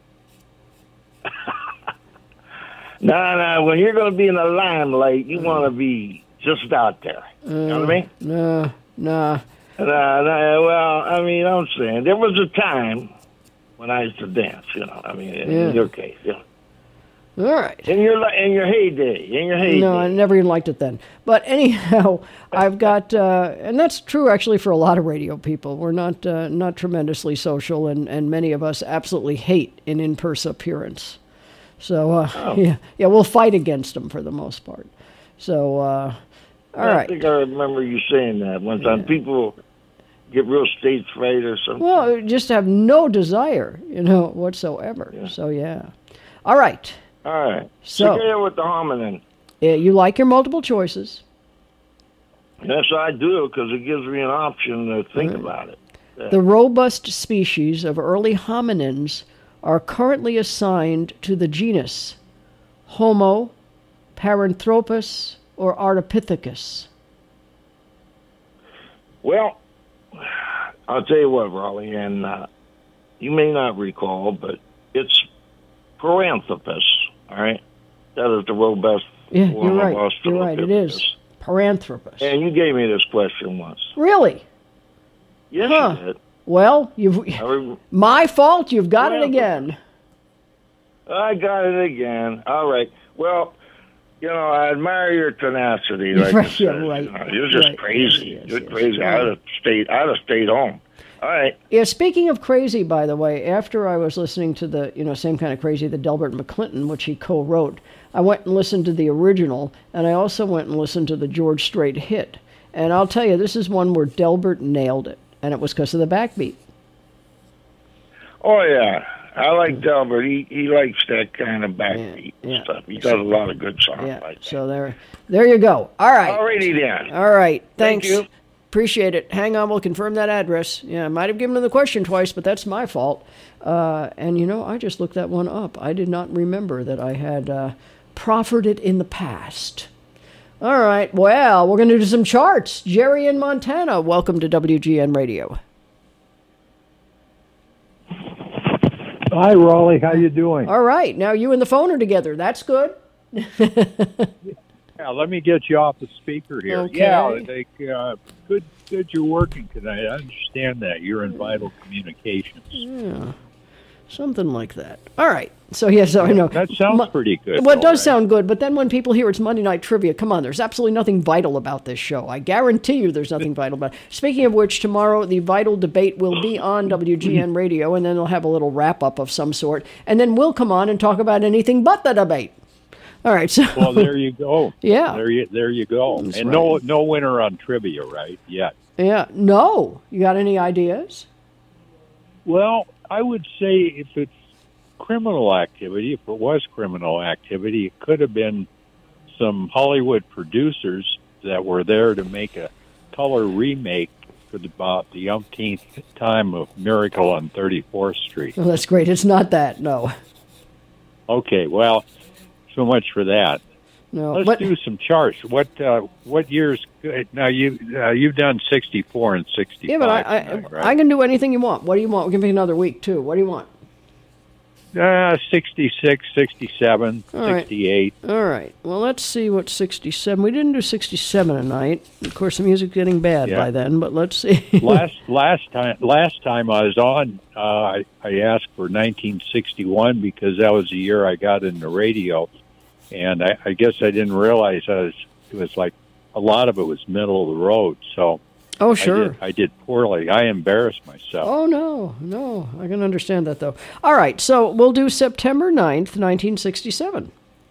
No, no. When you're going to be in the limelight, you want to be just out there. Uh, You know what I mean? Nah, nah. Nah, nah, well, I mean, I'm saying there was a time when I used to dance. You know, I mean, in Yeah. your case, you know. All right. In your li- in your heyday, in your heyday. No, I never even liked it then. But anyhow, I've got, uh, and that's true actually for a lot of radio people. We're not uh, not tremendously social, and, and many of us absolutely hate an in-person appearance. So uh, Oh. yeah, yeah, we'll fight against them for the most part. So uh, all I right. think I remember you saying that one time. People get real stage fright or something. Well, just have no desire, you know, whatsoever. So yeah. All right. All right. So- Forget it with the hominin. Yeah, you like your multiple choices. Yes, I do, because it gives me an option to think about it. Yeah. The robust species of early hominins are currently assigned to the genus Homo, Paranthropus, or Ardipithecus. Well, I'll tell you what, Raleigh, and uh, you may not recall, but it's Paranthropus, all right? That is the robust Yeah, form you're of right. You're right. It Australopithecus. is Paranthropus. And you gave me this question once. Really? Yes, Huh. you did. Well, you've I, rem- my fault. You've got it Paranthropus. again. I got it again. All right. Well, you know, I admire your tenacity. Like Right, I said. yeah, right, You know, you're just right. crazy. Yes, you're yes, crazy. yes. I'd have stayed. I'd have stayed home. All right. Yeah, speaking of crazy, by the way, after I was listening to the, you know, same kind of crazy, the Delbert McClinton, which he co-wrote, I went and listened to the original, and I also went and listened to the George Strait hit. And I'll tell you, this is one where Delbert nailed it, and it was because of the backbeat. Oh, yeah. I like Delbert. He he likes that kind of backbeat yeah. stuff. He does a lot of good songs Yeah, like that. so there, there you go. All right. All righty then. All right. Thanks. Thank you. Appreciate it. Hang on, we'll confirm that address. Yeah, I might have given him the question twice, but that's my fault. Uh, and, you know, I just looked that one up. I did not remember that I had uh, proffered it in the past. All right, well, we're going to do some charts. Jerry in Montana, welcome to W G N Radio. Hi, Raleigh. How you doing? All right, now you and the phone are together. That's good. Yeah, let me get you off the speaker here. Okay. Yeah, they, uh, good, good. You're working tonight. I understand that you're in Vital Communications. Yeah, something like that. All right. So, yes, I know. That sounds Mo- pretty good. Well, it though, does right? sound good, but then when people hear it's Monday Night Trivia, come on, there's absolutely nothing vital about this show. I guarantee you there's nothing vital about it. Speaking of which, tomorrow the Vital Debate will be on W G N Radio, and then they'll have a little wrap-up of some sort, and then we'll come on and talk about anything but the debate. All right, so... Well, there you go. Yeah. There you, there you go. That's and right. no, no winner on trivia, right? Yet. Yeah, no. You got any ideas? Well, I would say if it's criminal activity, if it was criminal activity, it could have been some Hollywood producers that were there to make a color remake for the, about the umpteenth time of Miracle on thirty-fourth Street. Well, that's great. It's not that, no. Okay, well, so much for that. No, Let's but- do some charts. What uh, what years? Now you uh, you've done sixty-four and sixty-five. Yeah, but I, I, tonight, right? I can do anything you want. What do you want? We can pick another week, too. What do you want? Uh, sixty-six, sixty-seven, All right. sixty-eight. All right. Well, let's see what sixty-seven. We didn't do sixty-seven tonight. Of course, the music's getting bad Yeah. by then, but let's see. last last time last time I was on, uh, I, I asked for nineteen sixty-one because that was the year I got into radio, and I, I guess I didn't realize I was it was like a lot of it was middle of the road. So Oh, I sure. did, I did poorly. I embarrassed myself. Oh, no, no. I can understand that, though. All right. So we'll do September ninth, nineteen sixty-seven.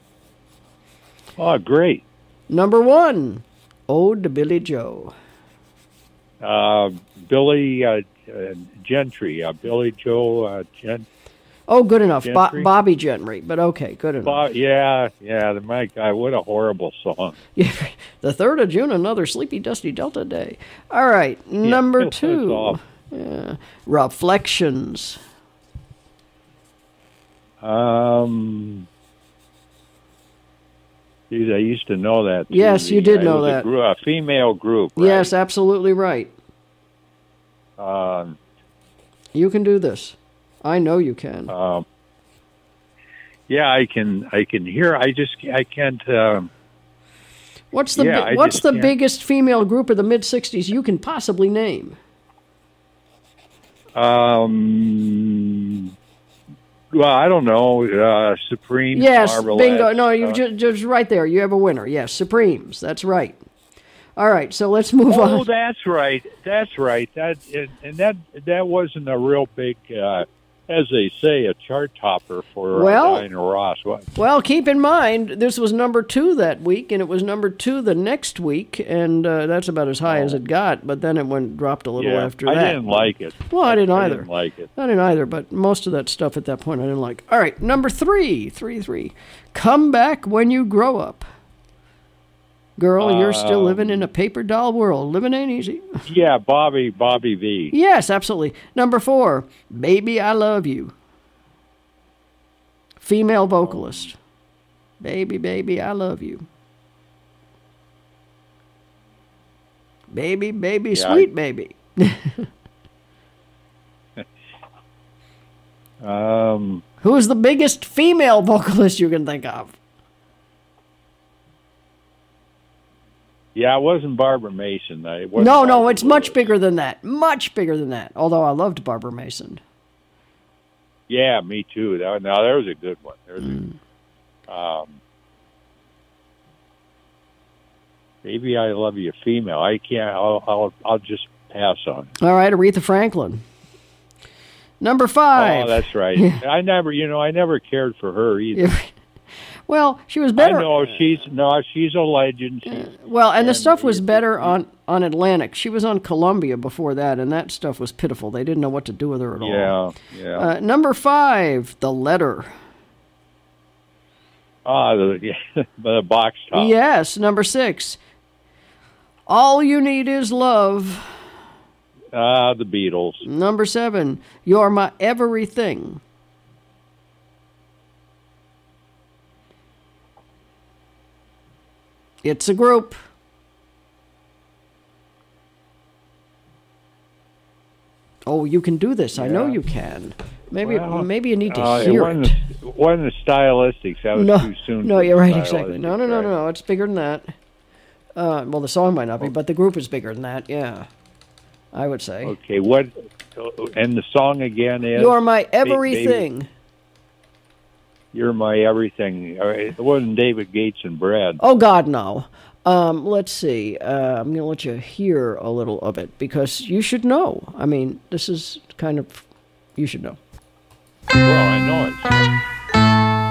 Oh, great. Number one, Ode to Billy Joe. Uh, Billy uh, uh, Gentry, uh, Billy Joe uh, Gent. Oh, good enough. Bo- Gentry? Bobby Gentry, but okay, good enough. Bo- yeah, yeah. The my guy, what a horrible song. The third of June, another sleepy, dusty Delta day. All right, number that's two. awful. Yeah. Reflections. Um, geez, I used to know that. too. Yes, you did It know was that. A, group, a female group. Right? Yes, absolutely right. Um, You can do this. I know you can. um, yeah, I can. I can hear. I just. I can't. Um, What's the yeah, bi- I What's just the can't- biggest female group of the mid sixties you can possibly name? Um. Well, I don't know. Uh, Supreme. Yes, Marmalade, bingo. No, you uh, just, just right there. You have a winner. Yes, Supremes. That's right. All right, so let's move oh, on. that's right. That's right. That and, and that that wasn't a real big, uh, as they say, a chart topper for Well- uh, Diana Ross. What? Well, keep in mind, this was number two that week, and it was number two the next week, and uh, that's about as high as it got, but then it went dropped a little Yeah, after I that. didn't like it. Well, I didn't I either. didn't like it. I didn't either, but most of that stuff at that point I didn't like. All right, number three, three, three. Come back when you grow up. Girl, you're still Um, living in a paper doll world. Living ain't easy. Yeah, Bobby, Bobby V. Yes, absolutely. Number four, Baby, I Love You. Female vocalist. Baby, baby, I love you. Baby, baby, Yeah, sweet I- baby. Um, Who's the biggest female vocalist you can think of? yeah, it wasn't Barbara Mason. It wasn't No, no, Barbara it's much bigger than that. Much bigger than that. Although I loved Barbara Mason. Yeah, me too. That, now there was a good one. There was Mm. a, um, Maybe I Love You female. I can't. I'll. I'll. I'll just pass on. All right, Aretha Franklin. Number five. Oh, that's right. Yeah. I never, you know, I never cared for her either. Well, she was better. I know she's no, she's a legend. She's, Well, and the stuff was better on, on Atlantic. She was on Columbia before that, and that stuff was pitiful. They didn't know what to do with her at all. yeah, yeah. Uh, number five, The Letter. Ah, the, the box top. Yes. Number six, All You Need Is Love. Ah, the Beatles. Number seven, You're My Everything. It's a group. Oh, you can do this. I know Yeah. you can. Maybe Well, maybe you need to uh, hear wasn't it. The, wasn't the stylistics. That was no, too soon. no, for you're the right, exactly. No, no, stylistics, no, right? no, no. It's bigger than that. Uh, well, the song might not be, but the group is bigger than that. Yeah, I would say. Okay, what? And the song again is You're my Ba- Baby- everything. You're my everything. Uh, It wasn't David Gates and Brad. Oh God, no. Um, let's see. Uh, I'm going to let you hear a little of it because you should know. I mean, this is kind of you should know. Well, I know it.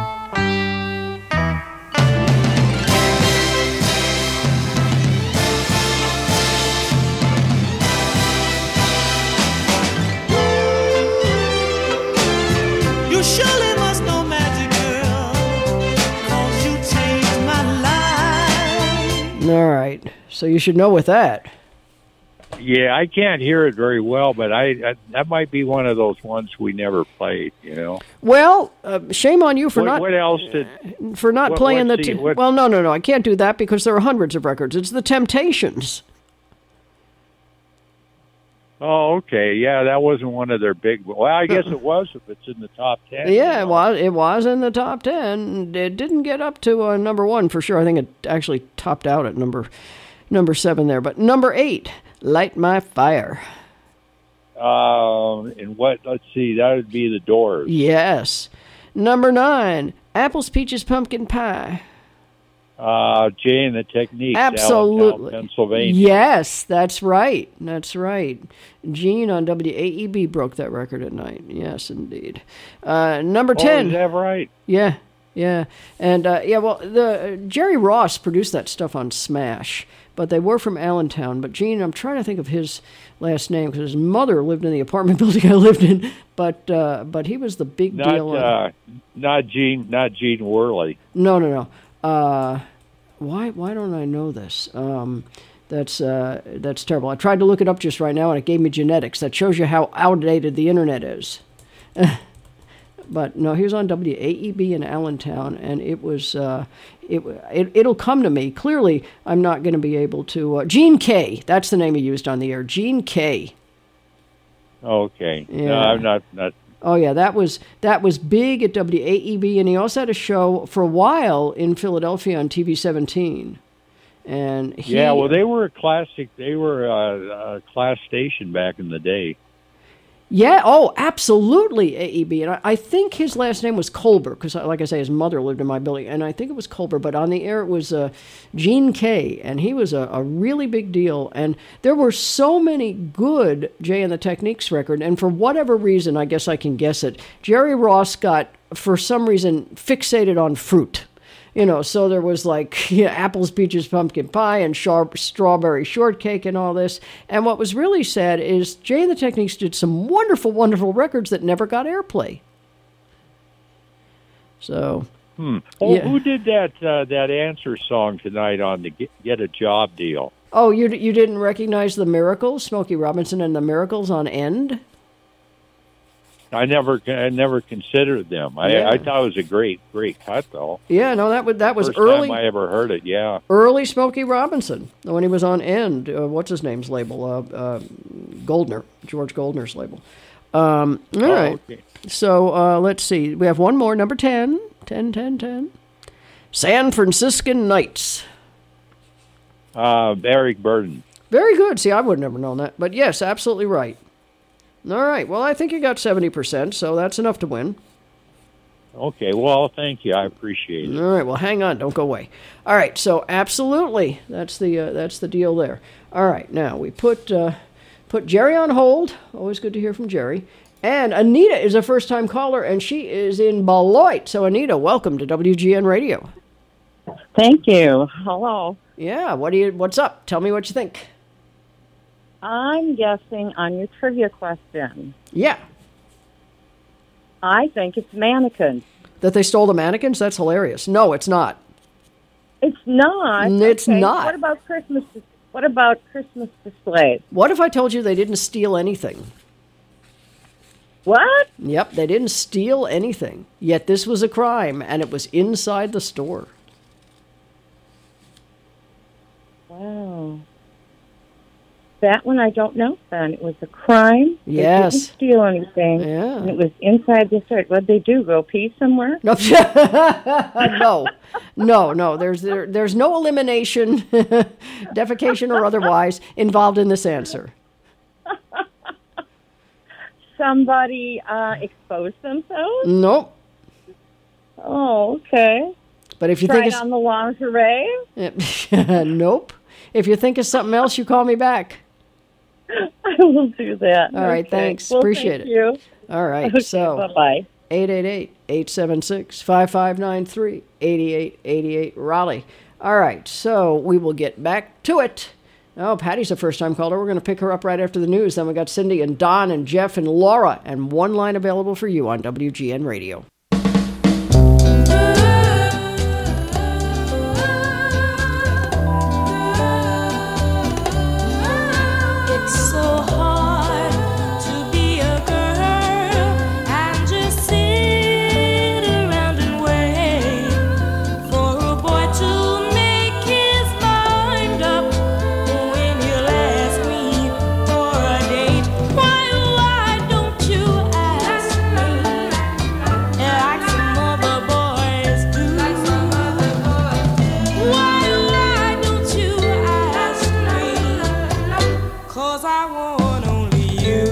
You surely must know Magic Girl, 'cause you changed my life. All right. So you should know with that. Yeah, I can't hear it very well, but I, I that might be one of those ones we never played. You know. Well, uh, shame on you for what, not What else did? for not what- playing the. what's T- the- what- well, no, no, no. I can't do that because there are hundreds of records. It's the Temptations. Oh, okay. Yeah, that wasn't one of their big. Well, I guess it was if it's in the top ten. Yeah, it was. It was in the top ten. It didn't get up to uh, number one for sure. I think it actually topped out at number number seven there. But number eight, Light My Fire. Um, and what? Let's see. That would be the Doors. Yes. Number nine, Apples, Peaches, Pumpkin Pie. Uh, Jay and the Techniques. Absolutely. Allentown, Pennsylvania. Yes, that's right. That's right. Gene on W A E B broke that record at night. Yes, indeed. Uh, number Oh, ten. is that right? Yeah, yeah, and uh, yeah. Well, the uh, Jerry Ross produced that stuff on Smash, but they were from Allentown. But Gene, I'm trying to think of his last name because his mother lived in the apartment building I lived in. But uh, but he was the big Not deal. on- uh, not Gene. Not Gene Worley. no, no, no. Uh, why why don't I know this? Um, that's uh, that's terrible. I tried to look it up just right now, and it gave me genetics. That shows you how outdated the internet is. But no, he was on W A E B in Allentown, and it was uh, it, it it'll come to me. Clearly, I'm not going to be able to. Uh, Gene K. That's the name he used on the air. Gene K. Okay. No, Yeah. I'm not. Not. Oh yeah, that was that was big at W A E B, and he also had a show for a while in Philadelphia on T V seventeen. And he, Yeah. Well, they were a classic. They were a, a class station back in the day. yeah, oh, absolutely, A E B. And I, I think his last name was Colber, because, like I say, his mother lived in my building, and I think it was Colber. But on the air, it was uh, Gene K, and he was a, a really big deal. And there were so many good Jay and the Techniques record, and for whatever reason, I guess I can guess it, Jerry Ross got, for some reason, fixated on fruit. You know, so there was like you know, apples, peaches, pumpkin pie, and sharp strawberry shortcake and all this. And what was really sad is Jay and the Techniques did some wonderful, wonderful records that never got airplay. So, Hmm. Oh, Yeah. who did that uh, that answer song tonight on the Get, Get a Job deal? oh, you you didn't recognize the Miracles, Smokey Robinson and the Miracles on End? I never I never considered them. I, Yeah. I thought it was a great great cut though. Yeah, no, that was that was First early. time I ever heard it. Yeah. Early Smokey Robinson, when he was on End. Uh, what's his name's label? Uh, uh, Goldner, George Goldner's label. Um, all Oh, right. okay. So uh, let's see. We have one more, number ten. ten, ten, ten. San Franciscan Nights. Uh, Eric Burden. Very good. See, I would have never known that. But yes, absolutely right. All right. Well, I think you got seventy percent, so that's enough to win. Okay. Well, thank you. I appreciate it. All right. Well, hang on. Don't go away. All right. So absolutely, that's the uh, that's the deal there. All right. Now we put uh, put Jerry on hold. Always good to hear from Jerry. And Anita is a first-time caller, and she is in Beloit. So, Anita, welcome to W G N Radio. Thank you. Hello. Yeah, what do you? What's up? Tell me what you think. I'm guessing on your trivia question. Yeah. I think it's mannequins. That they stole the mannequins? That's hilarious. No, it's not. It's not. It's Okay, not. What about Christmas? What about Christmas displays? What if I told you they didn't steal anything? What? Yep, they didn't steal anything. Yet this was a crime, and it was inside the store. Wow. That one I don't know, then. It was a crime. Yes. They didn't steal anything. Yeah. And it was inside the store. What'd they do? Go pee somewhere? No, no, no, no. There's there, there's no elimination, defecation or otherwise, involved in this answer. Somebody uh, exposed themselves? Nope. Oh, okay. But if you Tried think it's on the lingerie? nope. If you think of something else, you call me back. I will do that. All right, Okay. thanks. Well, Appreciate thank it. you. All right, Okay, so bye-bye. eight eight eight, eight seven six, five five nine three, eight eight eight eight, Raleigh. All right, so we will get back to it. Oh, Patty's a first-time caller. We're going to pick her up right after the news. Then we got Cindy and Don and Jeff and Laura, and one line available for you on W G N Radio. It's so hard to be a girl and just sit around and wait for a boy to make his mind up when he'll ask me for a date. Why, why don't you ask me like some other boys do? Why, why don't you ask me? 'Cause I want only you.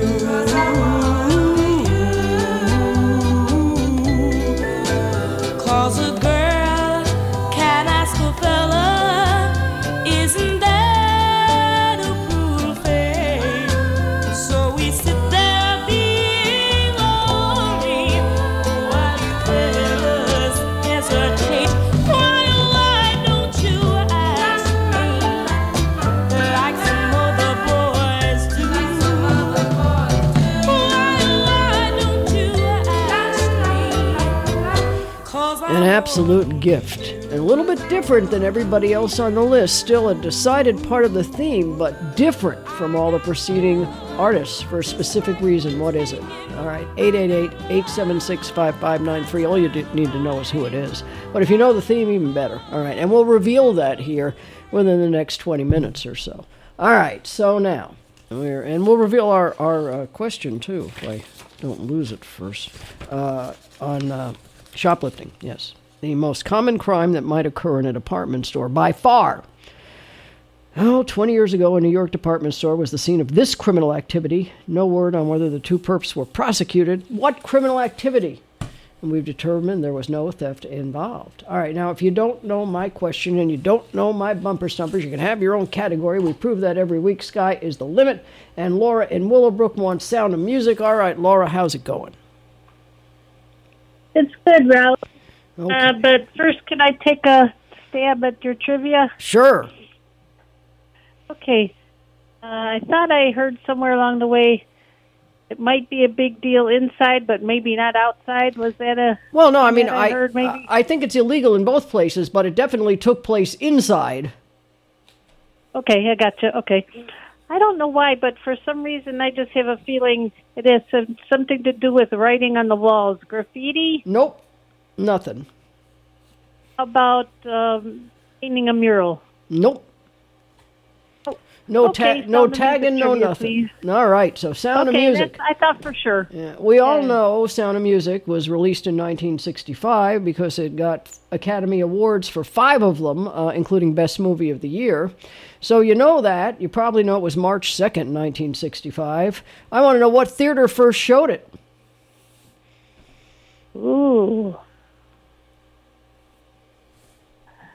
'Cause a girl can ask a fella, isn't that a cruel fate? So we sit there being lonely while you fellas hesitate. Why, why don't you ask me like some other boys do? Why, why don't you ask me? 'Cause I An absolute gift. And a little bit different than everybody else on the list. Still a decided part of the theme, but different from all the preceding artists for a specific reason. What is it? All right, eight eight eight, eight seven six, five five nine three. All you do- need to know is who it is. But if you know the theme, even better. All right, and we'll reveal that here within the next twenty minutes or so. All right, so now, we're, and we'll reveal our, our uh, question, too, if I don't lose it first, uh, on uh, shoplifting, yes. The most common crime that might occur in a department store by far. Oh, twenty years ago, a New York department store was the scene of this criminal activity. No word on whether the two perps were prosecuted. What criminal activity? And we've determined there was no theft involved. All right, now, if you don't know my question and you don't know my bumper stumpers, you can have your own category. We prove that every week. Sky is the limit. And Laura in Willowbrook wants Sound of Music. All right, Laura, how's it going? It's good, Ralph. Okay. Uh, but first, can I take a stab at your trivia? Sure. Okay. Uh, I thought I heard somewhere along the way it might be a big deal inside, but maybe not outside. Was that a... Well, no, I mean, that I, heard maybe? I think it's illegal in both places, but it definitely took place inside. Okay, I gotcha. Okay. I don't know why, but for some reason I just have a feeling it has some, something to do with writing on the walls. Graffiti? Nope. Nothing. How about um, painting a mural? Nope. No, Okay, ta- no Sound of tagging, Music no trivia, nothing. All right, so Sound okay, of Music. that's- I thought for sure. Yeah, we all know Sound of Music was released in nineteen sixty-five because it got Academy Awards for five of them, uh, including Best Movie of the Year. So you know that. You probably know it was March second, nineteen sixty-five. I want to know what theater first showed it. Ooh.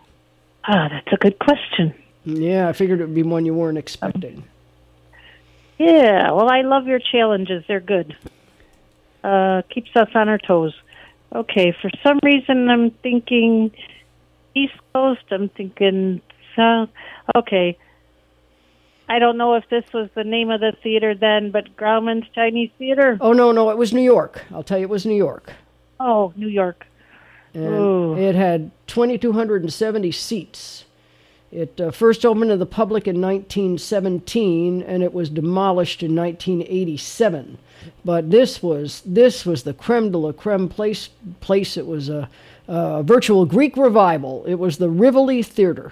Ah, that's a good question. Yeah, I figured it would be one you weren't expecting. Yeah, well, I love your challenges. They're good. Uh, keeps us on our toes. Okay, for some reason I'm thinking East Coast. I'm thinking South. Okay. I don't know if this was the name of the theater then, but Grauman's Chinese Theater. Oh, no, no, it was New York. I'll tell you, it was New York. Oh, New York. And Ooh. it had two thousand two hundred seventy seats. It uh, first opened to the public in nineteen seventeen, and it was demolished in nineteen eighty-seven. But this was this was the creme de la creme place. Place. It was a, a virtual Greek revival. It was the Rivoli Theater.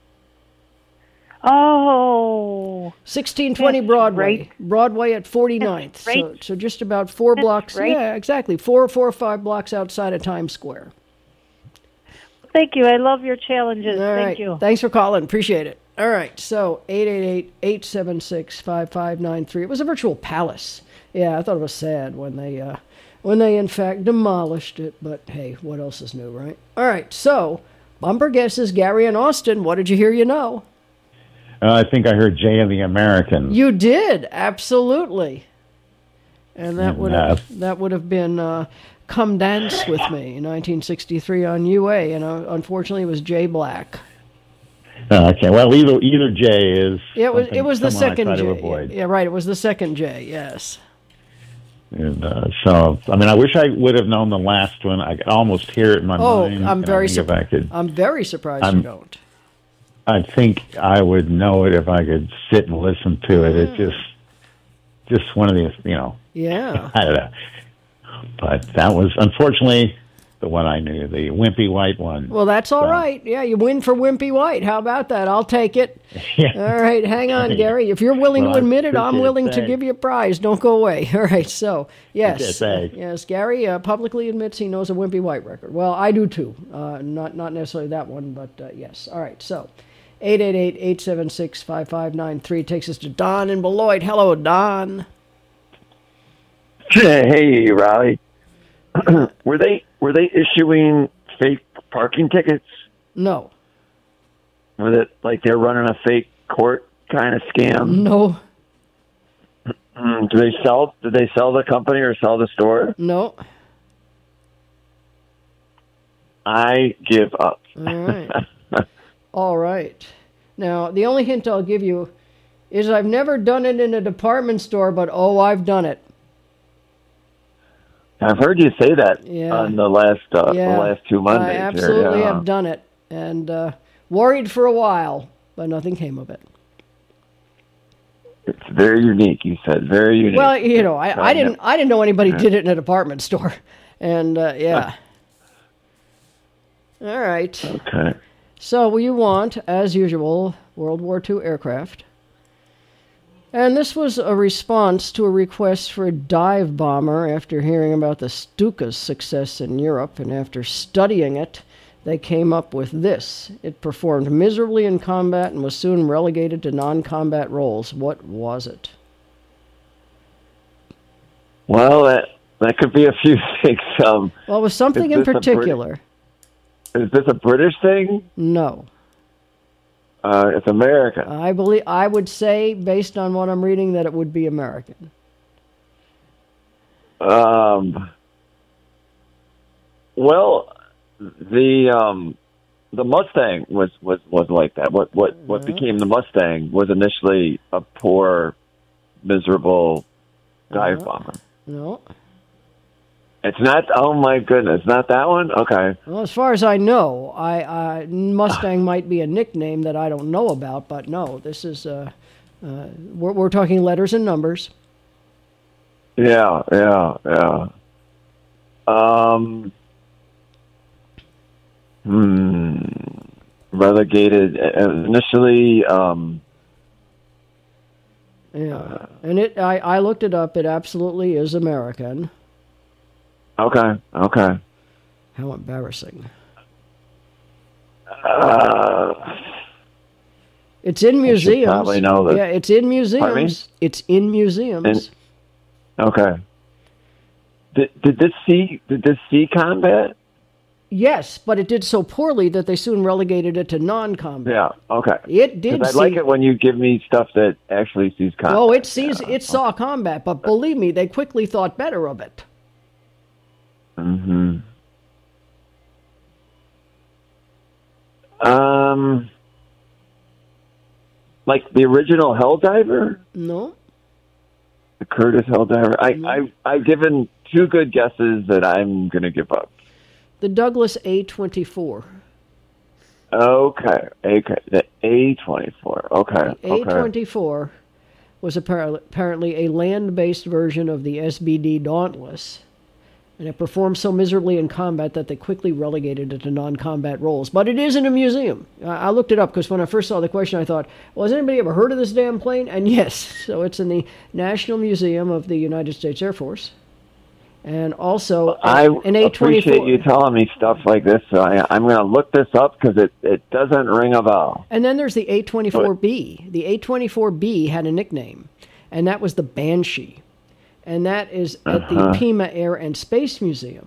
Oh. sixteen twenty That's Broadway. right. Broadway at forty-ninth. That's So, right. so just about four That's blocks. right. Yeah, exactly. Four, four or five blocks outside of Times Square. Thank you. I love your challenges. All Thank right. you. Thanks for calling. Appreciate it. All right. So eight eight eight, eight seven six, five five nine three. It was a virtual palace. Yeah, I thought it was sad when they, uh, when they in fact demolished it. But hey, what else is new, right? All right. So bumper guesses, Gary and Austin. What did you hear? You know. Uh, I think I heard Jay and the Americans. You did, absolutely. And that And, would uh, have that would have been uh, "Come Dance with Me" in nineteen sixty-three on U A, and uh, unfortunately it was Jay Black. Uh, okay, well, either either Jay is. Yeah, it was something- it was the someone I second try to Jay. avoid. Yeah, right. It was the second Jay. Yes. And uh, so, I mean, I wish I would have known the last one. I could almost hear it in my Oh, mind. I'm and very I think if I surprised. could, I'm very surprised I'm- you don't. I think I would know it if I could sit and listen to it. It just, just one of these, you know. Yeah. I don't know. But that was unfortunately the one I knew, the wimpy white one. Well, that's all So- right. Yeah, you win for Wimpy White. How about that? I'll take it. Yeah. All right, hang on, Okay. Gary. If you're willing Well, to I admit it, I'm appreciate it. willing to Thanks. give you a prize. Don't go away. All right, so, yes. Okay, thanks. Yes, Gary uh, publicly admits he knows a Wimpy White record. Well, I do too. Uh, not, not necessarily that one, but uh, yes. All right, so eight eight eight, eight seven six, five five nine three takes us to Don in Beloit. Hello, Don. Hey, Riley. were they were they issuing fake parking tickets? No. Was it like they're running a fake court kind of scam? No. Mm, do they sell? Did they sell the company or sell the store? No. I give up. All right. All right. Now, the only hint I'll give you is I've never done it in a department store, but oh, I've done it. I've heard you say that Yeah. on the last uh, Yeah, the last two Mondays. I here, absolutely yeah. have done it, and uh, worried for a while, but nothing came of it. It's very unique. You said very unique. Well, you know, I, I Uh, didn't I didn't know anybody did it in a department store, and uh, yeah. All right. Okay. So you want, as usual, World War Two aircraft. And this was a response to a request for a dive bomber after hearing about the Stuka's success in Europe, and after studying it, they came up with this. It performed miserably in combat and was soon relegated to non-combat roles. What was it? Well, that that could be a few things. Um, Well, it was something is in this a Brit- particular. Is this a British thing? No. Uh, it's American. I believe I would say, based on what I'm reading, that it would be American. Um, well, the um, the Mustang was, was, was like that. What what what became the Mustang was initially a poor, miserable dive Uh-huh. bomber. No. It's not. Oh my goodness, not that one. Okay. Well, as far as I know, I, I Mustang might be a nickname that I don't know about, but no, this is uh, uh, we're we're talking letters and numbers. Yeah, yeah, yeah. Um. Hmm. Relegated uh, initially. Um. Yeah, and it I, I looked it up. It absolutely is American. Okay. Okay. How embarrassing! Uh, It's in I should museums. probably know this. Yeah, it's in Pardon me? museums. It's in museums. Okay. Did did this see did this see combat? Yes, but it did so poorly that they soon relegated it to non-combat. Yeah. Okay. It did. 'Cause I see, like it when you give me stuff that actually sees combat. Oh, it sees it saw combat, but believe me, they quickly thought better of it. Hmm. Um, like the original Helldiver, No. the Curtis Helldiver. I, I I've given two good guesses that I'm going to give up. The Douglas A twenty-four. Okay. Okay. The A twenty-four. Okay. A Okay. twenty-four was appar- apparently a land-based version of the S B D Dauntless, and it performed so miserably in combat that they quickly relegated it to non-combat roles. But it is in a museum. I, I looked it up because when I first saw the question, I thought, well, has anybody ever heard of this damn plane? And yes, so it's in the National Museum of the United States Air Force. And also, I an A twenty-four. appreciate you telling me stuff like this. So I, I'm going to look this up because it, it doesn't ring a bell. And then there's the A twenty-four B. The A twenty-four B had a nickname, and that was the Banshee. And that is at the Uh-huh. Pima Air and Space Museum.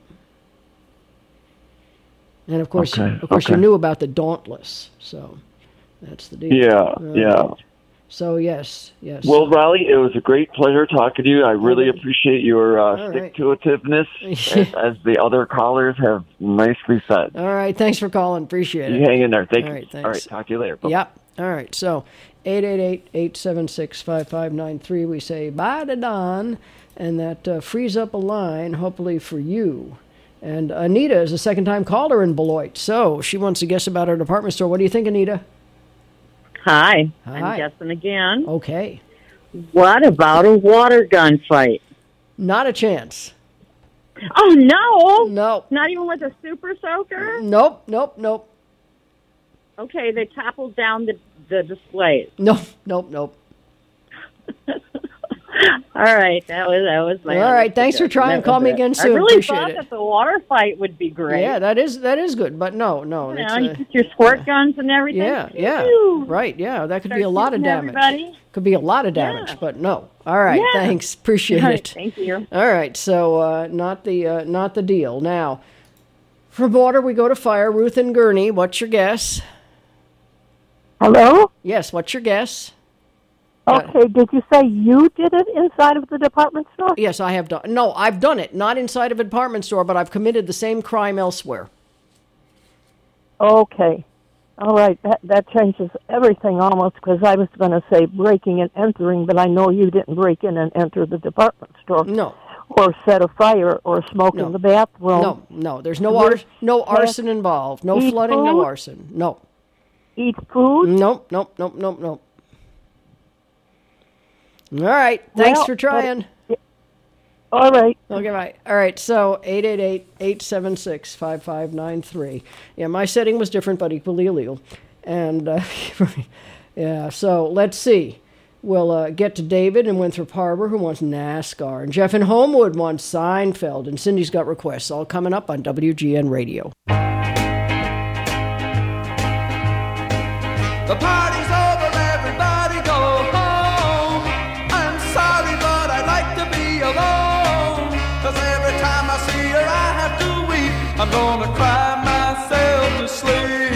And of course, Okay, of course, you okay. knew about the Dauntless. So that's the deal. Yeah, All yeah. right. So yes, yes. Well, Riley, it was a great pleasure talking to you. I really appreciate your uh, All right. stick-to-itiveness, as, as the other callers have nicely said. All right. Thanks for calling. Appreciate it. You hang in there. Thank All you. right, thanks. All right, talk to you later. Bye. Yep. All right. So eight eight eight, eight seven six, five five nine three. We say bye to Don, and that uh, frees up a line, hopefully for you. And Anita is a second-time caller in Beloit, so she wants to guess about our department store. What do you think, Anita? Hi, Hi. I'm guessing again. Okay. What about a water gun fight? Not a chance. Oh, no. No. Not even with a super soaker? Nope, nope, nope. Okay, they toppled down the, the displays. Nope, nope, nope. All right, that was that was my. All right, thanks for suggestion. trying. That Call was me it. again soon. I really Appreciate thought it. that the water fight would be great. Yeah, that is that is good, but no, no. You it's, know, you uh, get your squirt guns and everything. Yeah, yeah, Phew. right, yeah. That could Start be a lot of shooting damage. everybody. Could be a lot of damage, Yeah. but no. All right, Yeah. thanks. Appreciate All right, it. thank you. All right, so uh, not the uh, not the deal. Now, from water we go to fire. Ruth and Gurney, what's your guess? Hello? Yes, what's your guess? Okay, did you say you did it inside of the department store? Yes, I have done. No, I've done it. Not inside of a department store, but I've committed the same crime elsewhere. Okay. All right, that, that changes everything almost because I was going to say breaking and entering, but I know you didn't break in and enter the department store. No. Or set a fire or smoke No. in the bathroom. No, no, there's no ars- no arson involved. No Eat flooding, no food? arson. No. Eat food? Nope, nope, nope, nope, nope. All right, thanks Well, for trying. All right. Okay, bye. All right, so eight eight eight, eight seven six, five five nine three. Yeah, my setting was different, but equally illegal. And, uh, yeah, so let's see. We'll uh, get to David in Winthrop Harbor, who wants NASCAR. And Jeff in Homewood wants Seinfeld. And Cindy's got requests, all coming up on W G N Radio. The party's over, everybody go home. I'm sorry, but I'd like to be alone. 'Cause every time I see her, I have to weep. I'm gonna cry myself to sleep.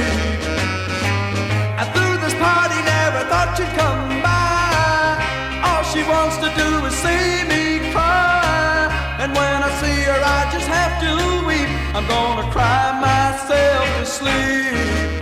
I threw this party, never thought you'd come by. All she wants to do is see me cry. And when I see her, I just have to weep. I'm gonna cry myself to sleep.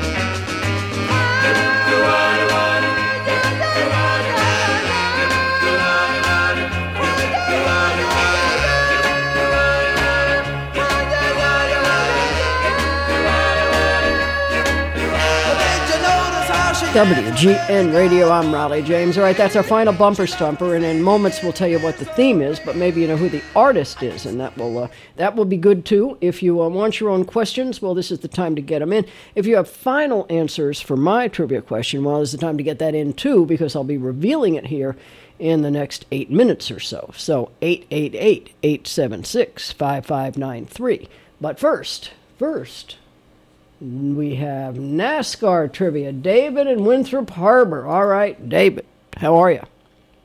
W G N Radio, I'm Raleigh James. All right, that's our final bumper stumper, and in moments we'll tell you what the theme is, but maybe you know who the artist is, and that will uh, that will be good too. If you uh, want your own questions, well, this is the time to get them in. If you have final answers for my trivia question, well, this is the time to get that in too, because I'll be revealing it here in the next eight minutes or so. So eight eight eight, eight seven six, five five nine three. But first, first... we have NASCAR trivia. David in Winthrop Harbor. All right, David, how are you?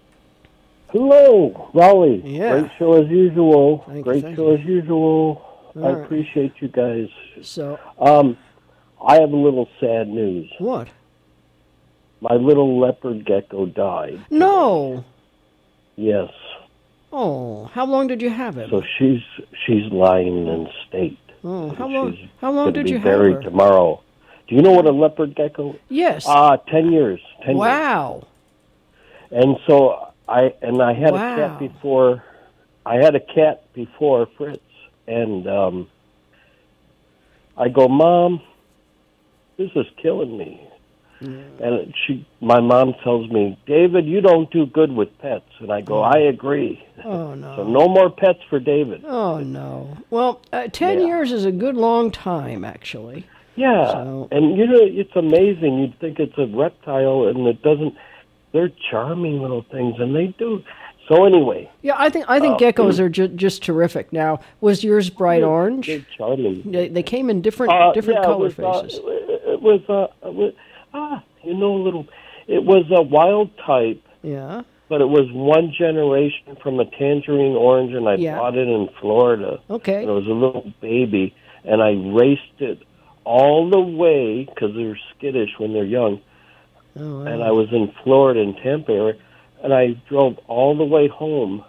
Hello, Raleigh. Yeah. Great show as usual. Thank you, Great thank show as usual. All I right. appreciate you guys. So, Um, I have a little sad news. What? My little leopard gecko died. No. Yes. Oh, how long did you have it? So she's she's lying in state. Oh, how long? How long Gonna did be you have buried her? tomorrow. Do you know what a leopard gecko? Yes. Uh ten years. Ten Wow. years. And so I and I had Wow. a cat before. I had a cat before Fritz, and um, I go, Mom, this is killing me. And she, my mom tells me, David, you don't do good with pets. And I go, I agree. Oh no. So no more pets for David. Oh no. Well, uh, ten Yeah. years is a good long time, actually. Yeah, So- and you know, it's amazing. You'd think it's a reptile, and it doesn't. They're charming little things, and they do. So anyway, Yeah, I think I think Uh, geckos are ju- just terrific. Now, was yours bright They're- orange? they're charming. They, they came in different Uh, different yeah, color it was, uh, faces. it was, uh, it was ah, you know, a little. It was a wild type, Yeah. but it was one generation from a tangerine orange, and I Yeah. bought it in Florida. Okay. And it was a little baby, and I raced it all the way because they're skittish when they're young. Oh, wow. And I was in Florida in Tampa area, and I drove all the way home,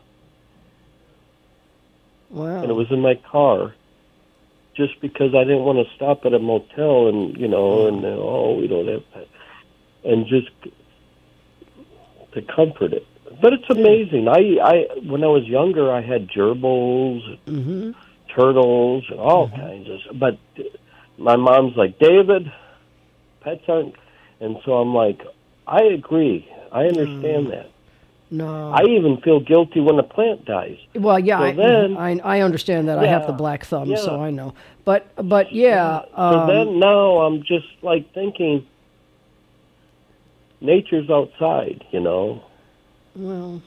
Wow. and it was in my car, just because I didn't want to stop at a motel and you know, and uh, oh, we don't have that, and just to comfort it. But it's amazing. I, I when I was younger, I had gerbils, Mm-hmm. turtles, and all kinds of. But my mom's like, David, pets aren't, and so I'm like, I agree. I understand that. No. I even feel guilty when a plant dies. Well, yeah, So I, then- I I understand that. I have Yeah, the black thumb, yeah. so I know. But but yeah. Um, So then now I'm just like thinking, nature's outside, you know. well,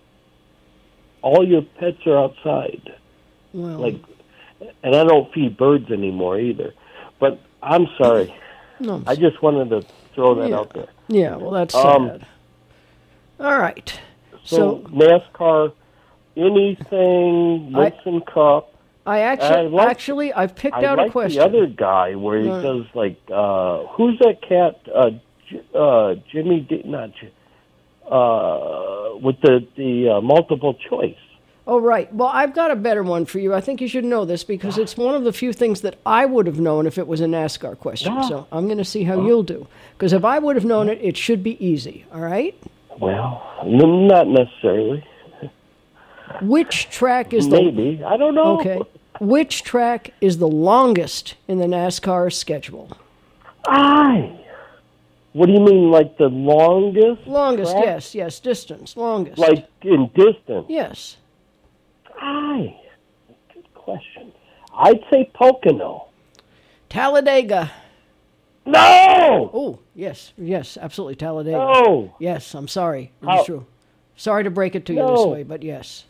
All your pets are outside. well. Like, and I don't feed birds anymore either. But I'm sorry. No, I'm I just wanted to throw that Yeah. out there. Yeah. Well, that's Um, sad. All right. So, So NASCAR, anything, I- Winston Cup. I actually I like- actually I've picked I out like a question. the other guy where he No. does like, uh, who's that cat? Uh, J- uh, Jimmy, D- not J- uh, with the the uh, multiple choice. Oh, right. Well, I've got a better one for you. I think you should know this because it's one of the few things that I would have known if it was a NASCAR question. Yeah. So I'm going to see how you'll do. Because if I would have known it, it should be easy. All right? Well, n- not necessarily. Which track is the... Maybe. I don't know. Okay. Which track is the longest in the NASCAR schedule? Aye. What do you mean, like the longest? Longest, track? yes, yes. Distance, longest. Like in distance? Yes. Aye. Good question. I'd say Pocono. Talladega. No! Oh, yes, yes, absolutely, Talladega. No! Yes, I'm sorry. It's How- true. Sorry to break it to you this No. way, but yes.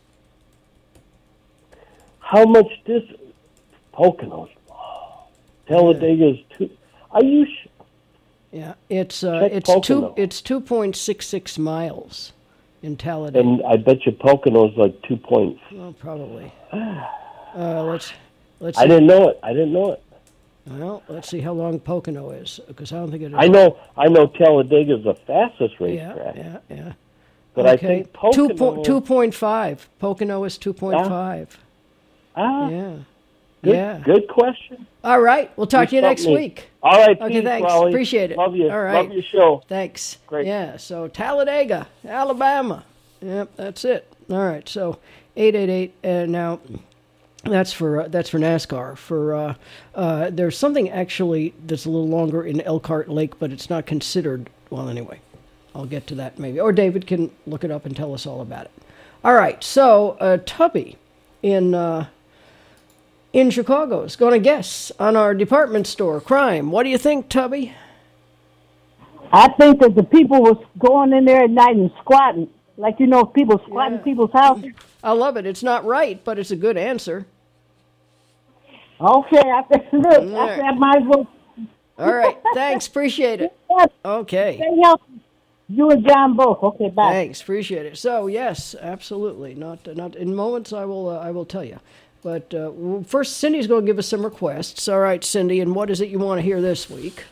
How much distance? Pocono's long. Talladega's two. Are you sh- Yeah, it's uh, Check it's two Pocono. it's two point six six miles in Talladega. And I bet you Pocono's like two points. Well, probably. Uh, let's let's. I see. didn't know it. I didn't know it. Well, let's see how long Pocono is because I don't think it is. I know. I know Talladega's the fastest Yeah, racetrack. yeah, yeah. But I Okay. think Pocono. two point two point five. Pocono is two point five. Ah, Yeah. good, Yeah. Good question. All right. We'll talk to you stumped next me. week. All right. Okay, peace, thanks. Raleigh. Appreciate it. Love you. All right. Love your show. Thanks. Great. Yeah, so Talladega, Alabama. Yep, that's it. All right, so eight eight eight, and now that's for uh, that's for NASCAR. For uh, uh, there's something actually that's a little longer in Elkhart Lake, but it's not considered. Well, anyway, I'll get to that maybe, or David can look it up and tell us all about it. All right, so uh, Tubby in uh, in Chicago is going to guess on our department store crime. What do you think, Tubby? I think that the people was going in there at night and squatting. Like, you know, people squatting people's houses. I love it. It's not right, but it's a good answer. Okay, I think, look, I, think I might as well. All right. Thanks. Appreciate it. Okay. Stay healthy. You and John both. Okay, bye. Thanks. Appreciate it. So yes, absolutely. Not not in moments. I will. Uh, I will tell you. But uh, first, Cindy's going to give us some requests. All right, Cindy, and what is it you want to hear this week?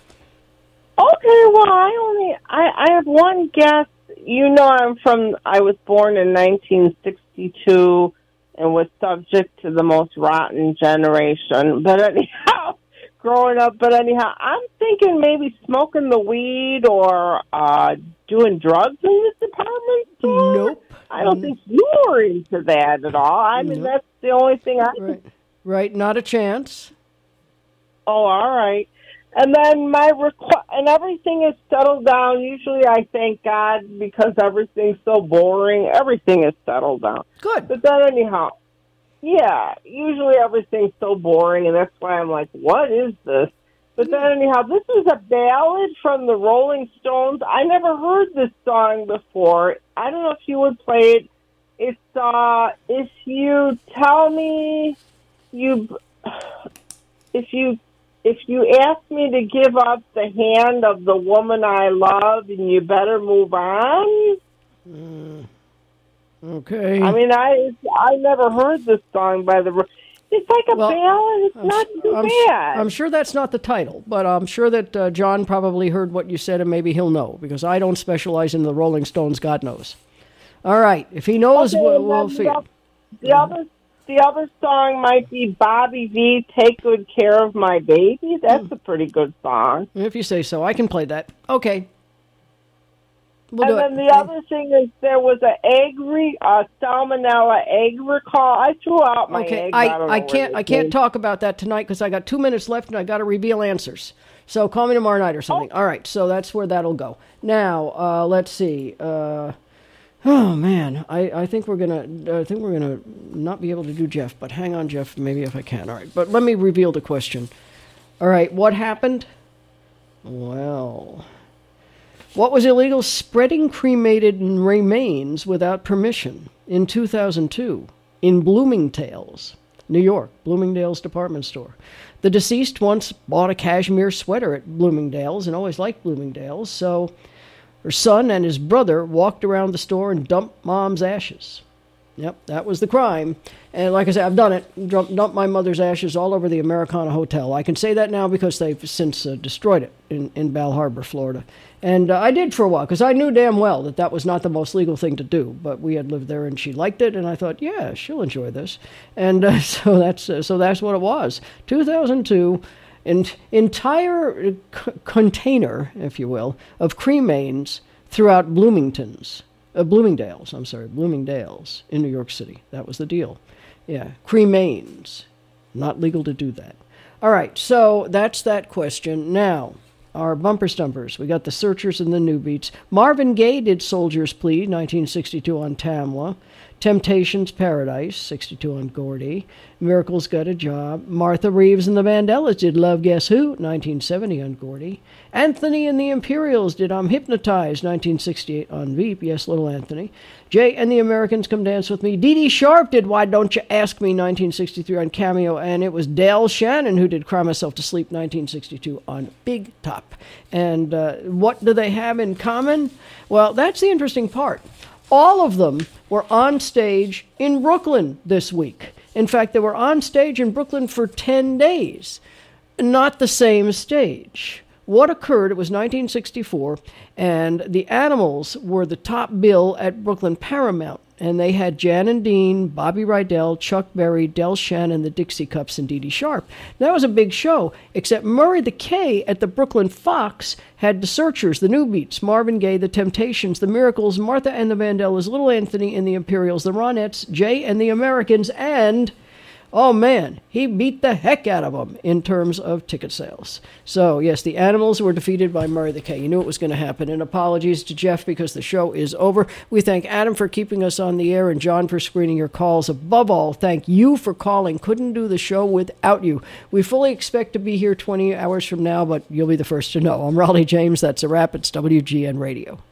Okay, well, I only I, I have one guess. You know, I'm from. I was born in nineteen sixty-two and was subject to the most rotten generation. But anyhow, growing up. But anyhow, I'm thinking maybe smoking the weed or uh, doing drugs in this department store. Nope. I don't think you were into that at all. I mean, Nope. that's the only thing I. Right. Right, not a chance. Oh, all right. And then my requ- and everything is settled down. Usually I thank God because everything's so boring. Everything is settled down. Good. But then anyhow, yeah, usually everything's so boring, and that's why I'm like, what is this? But then anyhow, this is a ballad from the Rolling Stones. I never heard this song before. I don't know if you would play it. It's, uh, if you tell me you, if you, If you ask me to give up the hand of the woman I love, and you better move on. Mm. Okay. I mean, I I never heard this song by the. It's like a Well, ballad. It's I'm, not too I'm, bad. I'm sure that's not the title, but I'm sure that uh, John probably heard what you said, and maybe he'll know, because I don't specialize in the Rolling Stones, God knows. All right. If he knows, Okay, we'll, and we'll then see. the, oth- the other the other song might be Bobby V. Take Good Care of My Baby. That's a pretty good song. If you say so, I can play that. Okay. We'll and do then it. the other thing is there was an egg re- uh, salmonella egg recall. I threw out my Okay, eggs. I, don't I know can't where I they can't came. talk about that tonight because I got two minutes left and I got to reveal answers. So call me tomorrow night or something. All right, so that's where that'll go. Now uh, let's see. Uh, oh man, I, I think we're gonna I think we're gonna not be able to do Jeff, but hang on, Jeff. Maybe if I can. All right, but let me reveal the question. All right, what happened? Well. What was illegal? Spreading cremated remains without permission in two thousand two in Bloomingdale's, New York, Bloomingdale's department store. The deceased once bought a cashmere sweater at Bloomingdale's and always liked Bloomingdale's, so her son and his brother walked around the store and dumped mom's ashes. Yep, that was the crime. And like I said, I've done it. Dumped dumped my mother's ashes all over the Americana Hotel. I can say that now because they've since uh, destroyed it in, in Bal Harbor, Florida. And uh, I did for a while because I knew damn well that that was not the most legal thing to do. But we had lived there and she liked it, and I thought, yeah, she'll enjoy this. And uh, so that's uh, so that's what it was. two thousand two, an entire c- container, if you will, of cremains throughout Bloomington's. Uh, Bloomingdale's, I'm sorry, Bloomingdale's in New York City. That was the deal. Yeah, cremains. Not legal to do that. All right, so that's that question. Now, our bumper stumpers. We got the Searchers and the New Beats. Marvin Gaye did Soldier's Plea, nineteen sixty-two on Tamla. Temptations, Paradise, sixty-two on Gordy. Miracle's Got a Job. Martha Reeves and the Vandellas did Love Guess Who, nineteen seventy on Gordy. Anthony and the Imperials did I'm Hypnotized, nineteen sixty-eight on Veep. Yes, Little Anthony. Jay and the Americans Come Dance With Me. Dee Dee Sharp did Why Don't You Ask Me, nineteen sixty-three on Cameo. And it was Dale Shannon who did Cry Myself to Sleep, nineteen sixty-two on Big Top. And uh, what do they have in common? Well, that's the interesting part. All of them were on stage in Brooklyn this week. In fact, they were on stage in Brooklyn for ten days. Not the same stage. What occurred, it was nineteen sixty-four, and the Animals were the top bill at Brooklyn Paramount. And they had Jan and Dean, Bobby Rydell, Chuck Berry, Del Shannon, the Dixie Cups, and Dee Dee Sharp. That was a big show, except Murray the K at the Brooklyn Fox had the Searchers, the New Beats, Marvin Gaye, the Temptations, the Miracles, Martha and the Vandellas, Little Anthony and the Imperials, the Ronettes, Jay and the Americans, and... oh, man, he beat the heck out of them in terms of ticket sales. So, yes, the Animals were defeated by Murray the K. You knew it was going to happen. And apologies to Jeff because the show is over. We thank Adam for keeping us on the air and John for screening your calls. Above all, thank you for calling. Couldn't do the show without you. We fully expect to be here twenty hours from now, but you'll be the first to know. I'm Raleigh James. That's a wrap. It's W G N Radio.